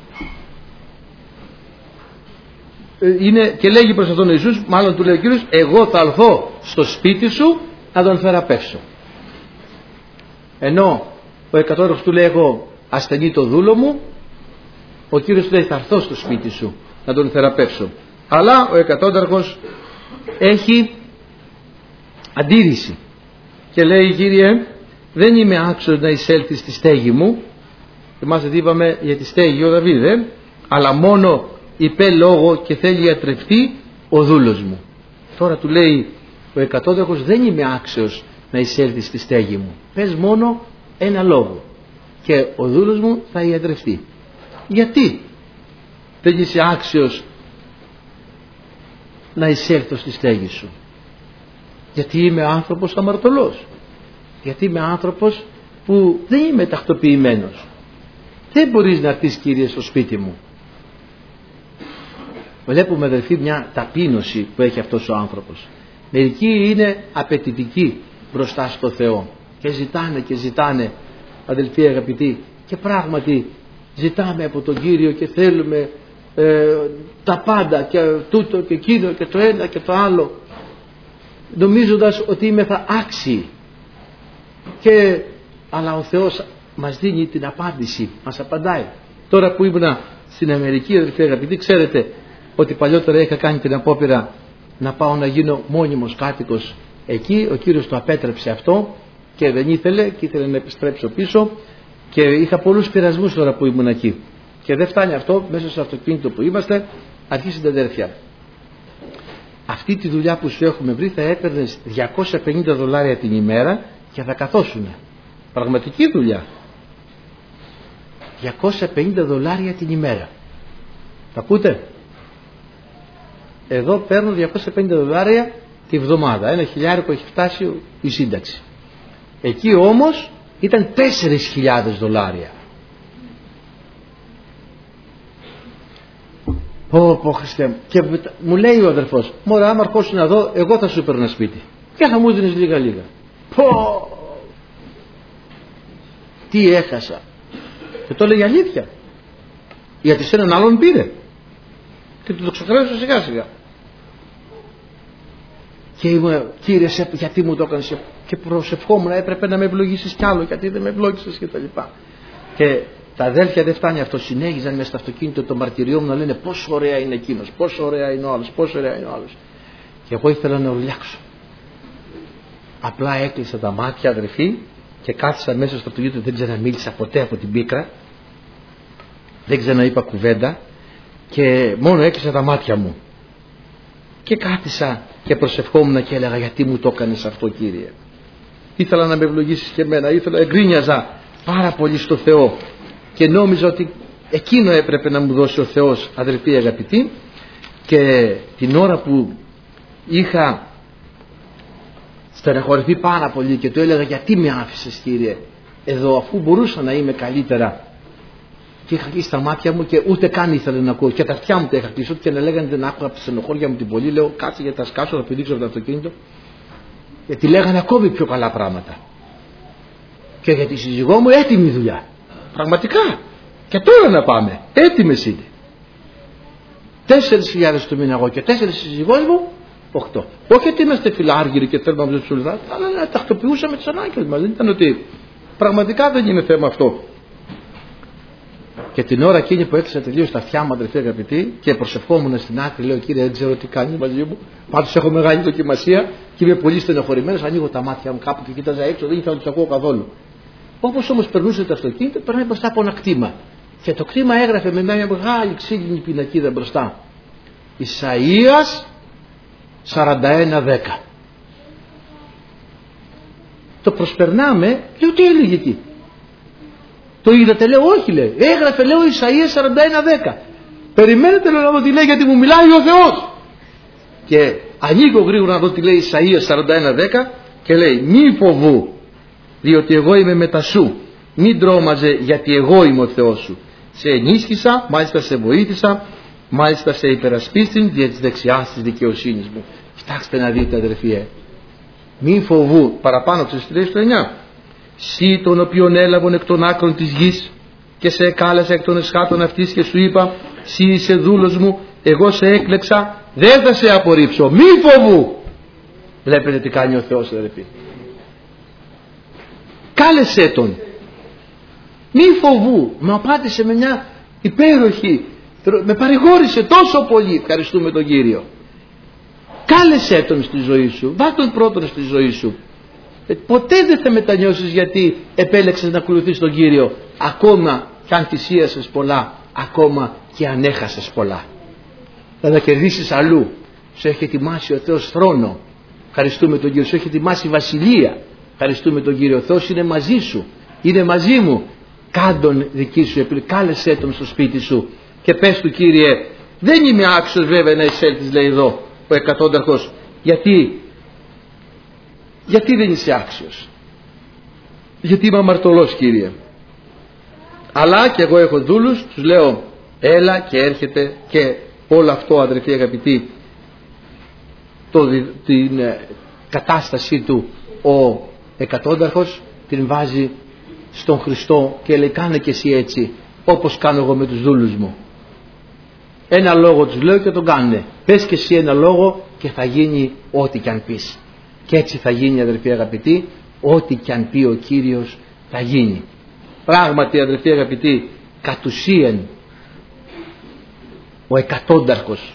είναι, και λέγει προς αυτόν ο Ιησούς, μάλλον του λέει ο Κύριος, εγώ θα αλθώ στο σπίτι σου να τον θεραπεύσω. Ενώ ο εκατόνταρχος του λέει, εγώ ασθενή το δούλο μου, ο Κύριος του λέει, θα έρθω στο σπίτι σου να τον θεραπεύσω. Αλλά ο εκατόνταρχος έχει αντίρρηση και λέει, Κύριε, δεν είμαι άξιος να εισέλθεις στη στέγη μου. Θυμάστε τι είπαμε για τη στέγη ο Δαβίδ, ε? Αλλά μόνο είπε λόγο και θέλει ιατρευτεί ο δούλος μου. Τώρα του λέει ο εκατόνταρχος, δεν είμαι άξιος να εισέλθεις στη στέγη μου, πες μόνο ένα λόγο και ο δούλος μου θα ιατρευτεί. Γιατί δεν είσαι άξιος να εισέλθω στη στέγη σου? Γιατί είμαι άνθρωπος αμαρτωλός, γιατί είμαι άνθρωπος που δεν είμαι τακτοποιημένος. Δεν μπορείς να έρθεις, Κύριε, στο σπίτι μου. Βλέπουμε, αδελφοί, μια ταπείνωση που έχει αυτός ο άνθρωπος. Μερικοί είναι απαιτητικοί μπροστά στο Θεό και ζητάνε και ζητάνε, αδελφοί αγαπητοί, και πράγματι ζητάμε από τον Κύριο και θέλουμε ε, τα πάντα και τούτο και εκείνο και το ένα και το άλλο, νομίζοντας ότι είμαι θα άξιοι, και αλλά ο Θεός μας δίνει την απάντηση, μας απαντάει. Τώρα που ήμουνα στην Αμερική, αδελφοί αγαπητοί, ξέρετε ότι παλιότερα είχα κάνει την απόπειρα να πάω να γίνω μόνιμος κάτοικος εκεί. Ο Κύριος το απέτρεψε αυτό και δεν ήθελε, και ήθελε να επιστρέψω πίσω, και είχα πολλούς πειρασμούς τώρα που ήμουν εκεί. Και δεν φτάνει αυτό, μέσα στο αυτοκίνητο που είμαστε αρχίσει τα αδέρφια. Αυτή τη δουλειά που σου έχουμε βρει θα έπαιρνες διακόσια πενήντα δολάρια την ημέρα και θα καθόσουνε. Πραγματική δουλειά. διακόσια πενήντα δολάρια την ημέρα. Τα ακούτε? Εδώ παίρνω διακόσια πενήντα δολάρια τη βδομάδα. Ένα χιλιάρικο έχει φτάσει η σύνταξη. Εκεί όμως ήταν τέσσερις χιλιάδες δολάρια. Πω πω Χριστέ μου. Και μου λέει ο αδερφός, μωρά άμα αρχόσουν να δω, εγώ θα σου παίρνα σπίτι και θα μου δίνεις λίγα λίγα. Πω, τι έχασα. Και το λέει αλήθεια, γιατί σε έναν άλλον πήρε και του το ξεχρέωσα σιγά σιγά. Και ήμουν, Κύριε, σε, γιατί μου το έκανες? Και προσευχόμουν, έπρεπε να με ευλογήσεις κι άλλο, γιατί δεν με ευλόγησες και τα λοιπά. Και τα αδέλφια δεν φτάνει αυτό, συνέχιζαν μέσα στο αυτοκίνητο το μαρτυριό μου να λένε πόσο ωραία είναι εκείνος, πόσο ωραία είναι ο άλλος, πόσο ωραία είναι ο άλλος. Και εγώ ήθελα να ορλιάξω. Απλά έκλεισα τα μάτια, αδερφοί, και κάθισα μέσα στο αυτοκίνητο. Δεν ξαναμίλησα ποτέ από την πίκρα, δεν ξαναείπα κουβέντα, και μόνο έκλεισα τα μάτια μου και κάθισα και προσευχόμουν και έλεγα, γιατί μου το έκανες αυτό, Κύριε? Ήθελα να με ευλογήσεις και εμένα, ήθελα, εγκρίνιαζα πάρα πολύ στο Θεό και νόμιζα ότι εκείνο έπρεπε να μου δώσει ο Θεός, αδελφοί αγαπητοί. Και την ώρα που είχα στεναχωρηθεί πάρα πολύ και του έλεγα, γιατί με άφησες, Κύριε, εδώ, αφού μπορούσα να είμαι καλύτερα. Και είχα κλείσει τα μάτια μου και ούτε καν ήθελα να ακούω. Και τα αυτιά μου τα είχα κλείσει. Ό,τι και να λέγανε δεν άκουγα από τη στενοχώρια μου την πολύ. Λέω, κάτσε γιατί θα σκάσω, θα πηδήξω από το αυτοκίνητο. Γιατί λέγανε ακόμη πιο καλά πράγματα. Και για τη σύζυγό μου έτοιμη δουλειά. Πραγματικά. Και τώρα να πάμε. Έτοιμες είναι. Τέσσερις χιλιάδες το μήνα εγώ και τέσσερις σύζυγός μου, οχτώ. Όχι γιατί είμαστε φιλάργυροι και θέλουμε να μας ζήσουμε, αλλά να τακτοποιούσαμε τις ανάγκες μας. Δεν ήταν ότι πραγματικά δεν είναι θέμα αυτό. Και την ώρα εκείνη που έκλεισα τελείως τα αυτιά μου, αδερφοί αγαπητοί, και προσευχόμουν στην άκρη, λέω, Κύριε, δεν ξέρω τι κάνει μαζί μου. Πάντως έχω μεγάλη δοκιμασία και είμαι πολύ στενοχωρημένος. Ανοίγω τα μάτια μου κάπου και κοίταζα έξω, δεν ήθελα να τους ακούω καθόλου. Όπως όμως περνούσε το αυτοκίνητο, περνάει μπροστά από ένα κτήμα. Και το κτήμα έγραφε με μια μεγάλη ξύλινη πινακίδα μπροστά. Ισαΐας σαράντα ένα δέκα. Το προσπερνάμε, λέω, τι έλεγε εκεί. Το είδατε, λέω, όχι, λέει. Έγραφε, λέω, Ισαΐας σαράντα ένα δέκα. Περιμένετε, λέω, να δω τι λέει, γιατί μου μιλάει ο Θεός. Και ανοίγω γρήγορα να δω τι λέει Ισαΐας σαράντα ένα δέκα και λέει, μη φοβού, διότι εγώ είμαι μετά σου. Μην τρόμαζε, γιατί εγώ είμαι ο Θεός σου. Σε ενίσχυσα, μάλιστα σε βοήθησα, μάλιστα σε υπερασπίστην δια της δεξιάς της δικαιοσύνης μου. Κοιτάξτε να δείτε, αδερφοί, μη φοβού, παραπάνω ξεστρέφει το εννιά. Συ τον οποίον έλαβον εκ των άκρων της γης και σε εκάλεσα εκ των εσχάτων αυτής και σου είπα, συ είσαι δούλος μου, εγώ σε έκλεξα, δεν θα σε απορρίψω, μη φοβού. Βλέπετε τι κάνει ο Θεός, αδερφοί. Κάλεσέ τον, μη φοβού. Με απάντησε με μια υπέροχη, με παρηγόρησε τόσο πολύ. Ευχαριστούμε τον Κύριο. Κάλεσέ τον στη ζωή σου, βάλ τον πρώτον στη ζωή σου. Ε, ποτέ δεν θα μετανιώσεις γιατί επέλεξες να ακολουθείς τον Κύριο, ακόμα κι αν θυσίασες πολλά, ακόμα και αν έχασες πολλά. Θα τα κερδίσεις αλλού. Σου έχει ετοιμάσει ο Θεός θρόνο. Ευχαριστούμε τον Κύριο. Σου έχει ετοιμάσει βασιλεία. Ευχαριστούμε τον Κύριο. Ο Θεός είναι μαζί σου, είναι μαζί μου. Κάντον δική σου επιλογή. Κάλεσέ τον στο σπίτι σου και πες του, Κύριε, δεν είμαι άξιος βέβαια να εισέλθεις, λέει εδώ ο εκατόνταρχος. Γιατί γιατί δεν είσαι άξιος? Γιατί είμαι αμαρτωλός, Κύριε. Αλλά και εγώ έχω δούλους, τους λέω, έλα, και έρχεται και όλο αυτό, αδερφοί αγαπητοί, το, την ε, κατάστασή του ο εκατόνταρχος την βάζει στον Χριστό και λέει, κάνε και εσύ έτσι όπως κάνω εγώ με τους δούλους μου. Ένα λόγο τους λέω και τον κάνουν. Πες και εσύ ένα λόγο και θα γίνει ό,τι κι αν πεις. Και έτσι θα γίνει, αδερφοί αγαπητοί, ό,τι κι αν πει ο Κύριος θα γίνει. Πράγματι, αδερφοί αγαπητοί, κατ' ουσίαν ο εκατόνταρχος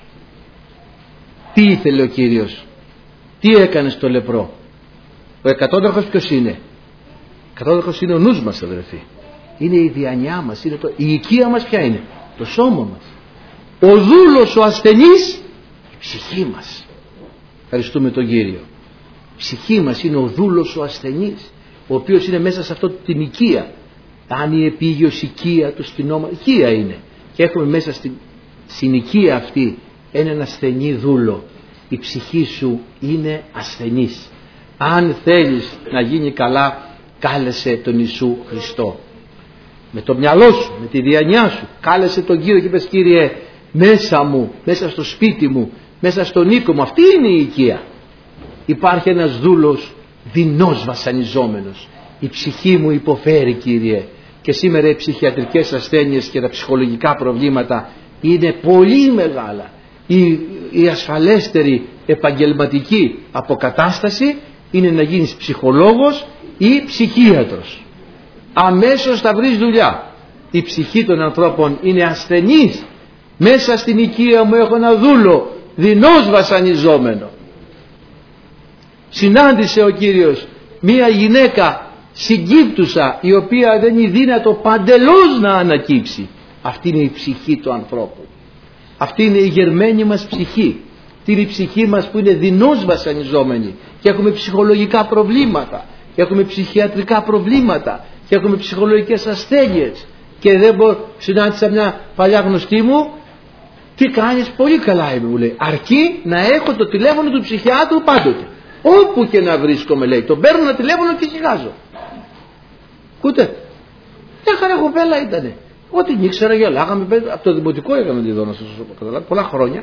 τι ήθελε ο Κύριος? Τι έκανε στο λεπρό? Ο εκατόνταρχος ποιος είναι? Ο εκατόνταρχος είναι ο νους μας, αδερφοί. Είναι η διανοιά μας, είναι το... η οικία μας ποια είναι? Το σώμα μας. Ο δούλος, ο ασθενής, η ψυχή μας. Ευχαριστούμε τον Κύριο. Η ψυχή μας είναι ο δούλος, ο ασθενής, ο οποίος είναι μέσα σε αυτό την οικία. Αν η επίγειος οικία του σκηνώμα, οικία είναι. Και έχουμε μέσα στην, στην οικία αυτή έναν ασθενή δούλο. Η ψυχή σου είναι ασθενής. Αν θέλεις να γίνει καλά, κάλεσε τον Ιησού Χριστό. Με το μυαλό σου, με τη διανοιά σου, κάλεσε τον Κύριο και πες, Κύριε, μέσα μου, μέσα στο σπίτι μου, μέσα στον οίκο μου, αυτή είναι η οικία. Υπάρχει ένας δούλος δεινός βασανιζόμενος. Η ψυχή μου υποφέρει, Κύριε. Και σήμερα οι ψυχιατρικές ασθένειες και τα ψυχολογικά προβλήματα είναι πολύ μεγάλα. Η, η ασφαλέστερη επαγγελματική αποκατάσταση είναι να γίνεις ψυχολόγος ή ψυχίατρος. Αμέσως θα βρεις δουλειά. Η ψυχή των ανθρώπων είναι ασθενής. Μέσα στην οικία μου έχω ένα δούλο δεινός βασανιζόμενο. Συνάντησε ο Κύριος μία γυναίκα συγκύπτουσα, η οποία δεν είναι δύνατο παντελώς να ανακύψει. Αυτή είναι η ψυχή του ανθρώπου. Αυτή είναι η γερμένη μας ψυχή. Αυτή είναι η ψυχή μας που είναι δεινώς βασανιζόμενη και έχουμε ψυχολογικά προβλήματα και έχουμε ψυχιατρικά προβλήματα και έχουμε ψυχολογικές ασθένειες. Και δεν μπορώ, συνάντησα μια παλιά γνωστή μου, τι κάνεις? Πολύ καλά είμαι, μου λέει, αρκεί να έχω το τηλέφωνο του ψυχιάτρου πάντοτε. Όπου και να βρίσκομαι, λέει, τον παίρνω ένα τηλέφωνο και σιγάζω. Ακούτε, μια χαρά κοπέλα ήτανε. Ό,τι την ήξερα, γελάγαμε, από το δημοτικό έκαμε τη δόνα σας, πολλά χρόνια.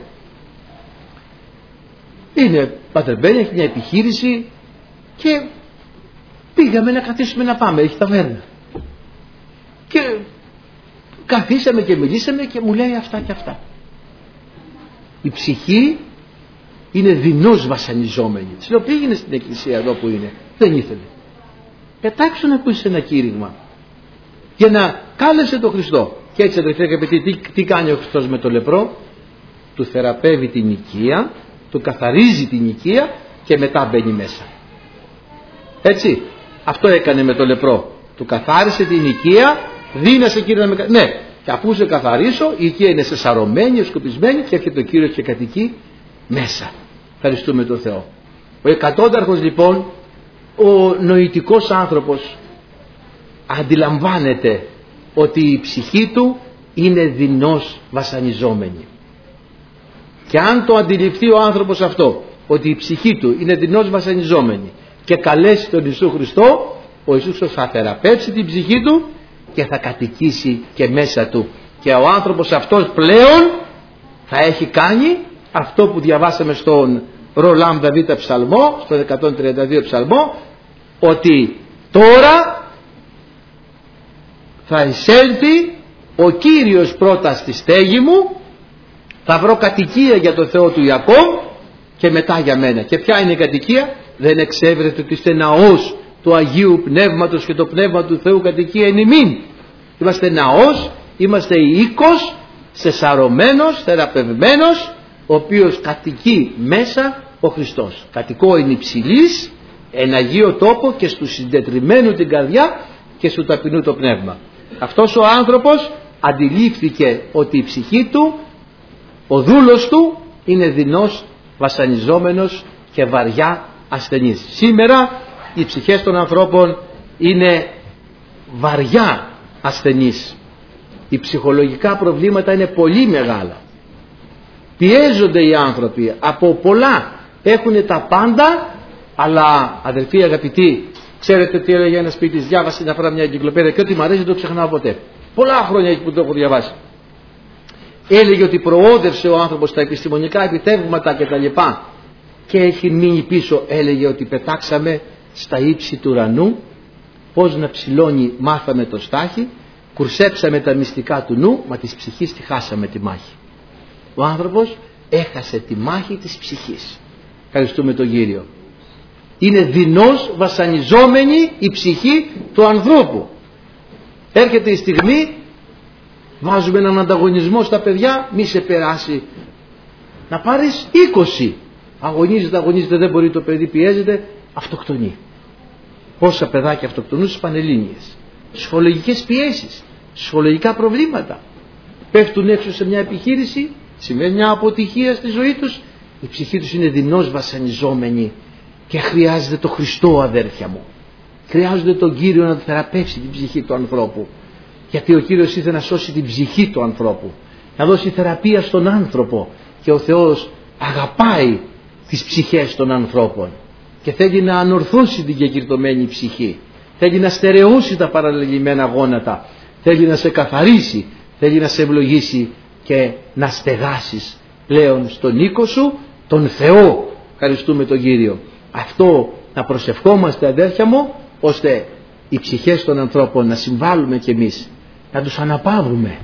Είναι πατρεμένη, έχει μια επιχείρηση και πήγαμε να καθίσουμε να πάμε, έχει ταβέρνα. Και καθίσαμε και μιλήσαμε και μου λέει αυτά και αυτά. Η ψυχή είναι δεινώς βασανιζόμενη. Της λέω, πήγαινε στην εκκλησία εδώ που είναι. Δεν ήθελε. Πετάξου να ακούσει ένα κήρυγμα και να κάλεσε τον Χριστό. Και έτσι, αδερφέ και παιδί, τι, τι κάνει ο Χριστός με το λεπρό? Του θεραπεύει την οικία, του καθαρίζει την οικία και μετά μπαίνει μέσα. Έτσι, αυτό έκανε με το λεπρό. Του καθάρισε την οικία, δύνασε, Κύριε να με... Ναι, και αφού σε καθαρίσω, η οικία είναι σεσαρωμένη, σκουπισμένη και έρχεται ο Κύριος και κατοικεί μέσα. Ευχαριστούμε τον Θεό. Ο εκατόνταρχος λοιπόν, ο νοητικός άνθρωπος, αντιλαμβάνεται ότι η ψυχή του είναι δεινώς βασανιζόμενη. Και αν το αντιληφθεί ο άνθρωπος αυτό, ότι η ψυχή του είναι δεινώς βασανιζόμενη, και καλέσει τον Ιησού Χριστό, ο Ιησούς Χριστός θα θεραπεύσει την ψυχή του και θα κατοικήσει και μέσα του. Και ο άνθρωπος αυτός πλέον θα έχει κάνει αυτό που διαβάσαμε στον Ρολάμ Δαβίδ ψαλμό, στον εκατόν τριάντα δύο ψαλμό, ότι τώρα θα εισέλθει ο Κύριος πρώτα στη στέγη μου, θα βρω κατοικία για το Θεό του Ιακώβ και μετά για μένα. Και ποια είναι η κατοικία? Δεν εξέβρεται ότι είστε ναός του Αγίου Πνεύματος και το Πνεύμα του Θεού κατοικία εν ημίν. Είμαστε ναός, είμαστε οίκος σεσαρωμένος, θεραπευμένος, ο οποίος κατοικεί μέσα ο Χριστός. Κατοικώ εν υψηλής, εν Αγίο τόπο και στου συντετριμένου την καρδιά και στου ταπεινού το πνεύμα. Αυτός ο άνθρωπος αντιλήφθηκε ότι η ψυχή του, ο δούλος του, είναι δεινώς βασανιζόμενος και βαριά ασθενής. Σήμερα οι ψυχές των ανθρώπων είναι βαριά ασθενείς. Οι ψυχολογικά προβλήματα είναι πολύ μεγάλα. Πιέζονται οι άνθρωποι από πολλά, έχουν τα πάντα, αλλά αδελφοί αγαπητοί, ξέρετε τι έλεγε ένας ποιητής? Διάβασε μια φορά μια εγκυκλοπαίδεια και ό,τι μου αρέσει δεν το ξεχνάω ποτέ. Πολλά χρόνια που το έχω διαβάσει. Έλεγε ότι προόδευσε ο άνθρωπος στα επιστημονικά επιτεύγματα και τα λοιπά και έχει μείνει πίσω. Έλεγε ότι πετάξαμε στα ύψη του ουρανού, πώς να ψηλώνει μάθαμε το στάχι, κουρσέψαμε τα μυστικά του νου, μα της ψυχής τη χάσαμε τη μάχη. Ο άνθρωπος έχασε τη μάχη της ψυχής. Ευχαριστούμε τον Κύριο. Είναι δεινώς βασανιζόμενη η ψυχή του ανθρώπου. Έρχεται η στιγμή, βάζουμε έναν ανταγωνισμό στα παιδιά, μη σε περάσει, να πάρεις είκοσι. Αγωνίζεται, αγωνίζεται, δεν μπορεί το παιδί, πιέζεται, αυτοκτονεί. Πόσα παιδάκια αυτοκτονούν στις Πανελλήνιες. Ψυχολογικές πιέσεις, ψυχολογικά προβλήματα. Πέφτουν έξω σε μια επιχείρηση, σημαίνει μια αποτυχία στη ζωή τους, η ψυχή τους είναι δεινώς βασανιζόμενη και χρειάζεται το Χριστό, αδέρφια μου. Χρειάζεται τον Κύριο να θεραπεύσει την ψυχή του ανθρώπου. Γιατί ο Κύριος ήθελε να σώσει την ψυχή του ανθρώπου, να δώσει θεραπεία στον άνθρωπο, και ο Θεός αγαπάει τις ψυχές των ανθρώπων και θέλει να ανορθώσει την κεκυρτωμένη ψυχή, θέλει να στερεώσει τα παραλληλημένα γόνατα, θέλει να σε καθαρίσει, θέλει να σε ευλογήσει και να στεγάσεις πλέον στον οίκο σου τον Θεό. Ευχαριστούμε τον Κύριο. Αυτό να προσευχόμαστε, αδέρφια μου, ώστε οι ψυχές των ανθρώπων να συμβάλλουμε κι εμείς, να τους αναπαύουμε,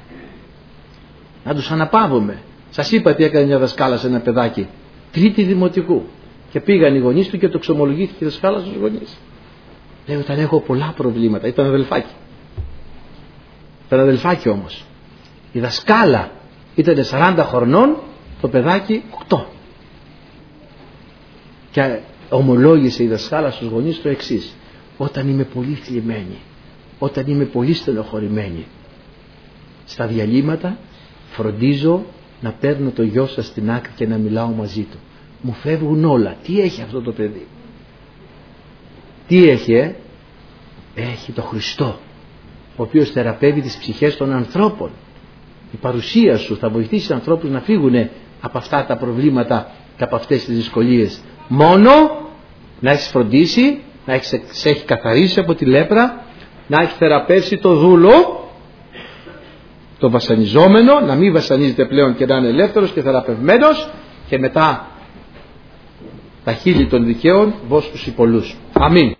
να τους αναπαύουμε. Σας είπα τι έκανε μια δασκάλα σε ένα παιδάκι τρίτη δημοτικού και πήγαν οι γονείς του και το ξομολογήθηκε η δασκάλα στους γονείς. Λέει, όταν έχω πολλά προβλήματα, ήταν αδελφάκι, ήταν αδελφάκι όμως, η δασκάλα ήταν σαράντα χρονών, το παιδάκι οκτώ, και ομολόγησε η δασκάλα στους γονείς το εξής: όταν είμαι πολύ θλιμμένη, όταν είμαι πολύ στενοχωρημένη, στα διαλύματα φροντίζω να παίρνω το γιο σας στην άκρη και να μιλάω μαζί του. Μου φεύγουν όλα. Τι έχει αυτό το παιδί? Τι έχει, ε? Έχει το Χριστό, ο οποίος θεραπεύει τις ψυχές των ανθρώπων. Η παρουσία σου θα βοηθήσει ανθρώπους να φύγουν από αυτά τα προβλήματα και από αυτές τις δυσκολίες. Μόνο να έχεις φροντίσει, να έχεις, σε έχει καθαρίσει από τη λέπρα, να έχει θεραπεύσει το δούλο, το βασανιζόμενο, να μην βασανίζεται πλέον και να είναι ελεύθερος και θεραπευμένος, και μετά τα χείλη των δικαίων βόσκους οι πολλούς. Αμήν.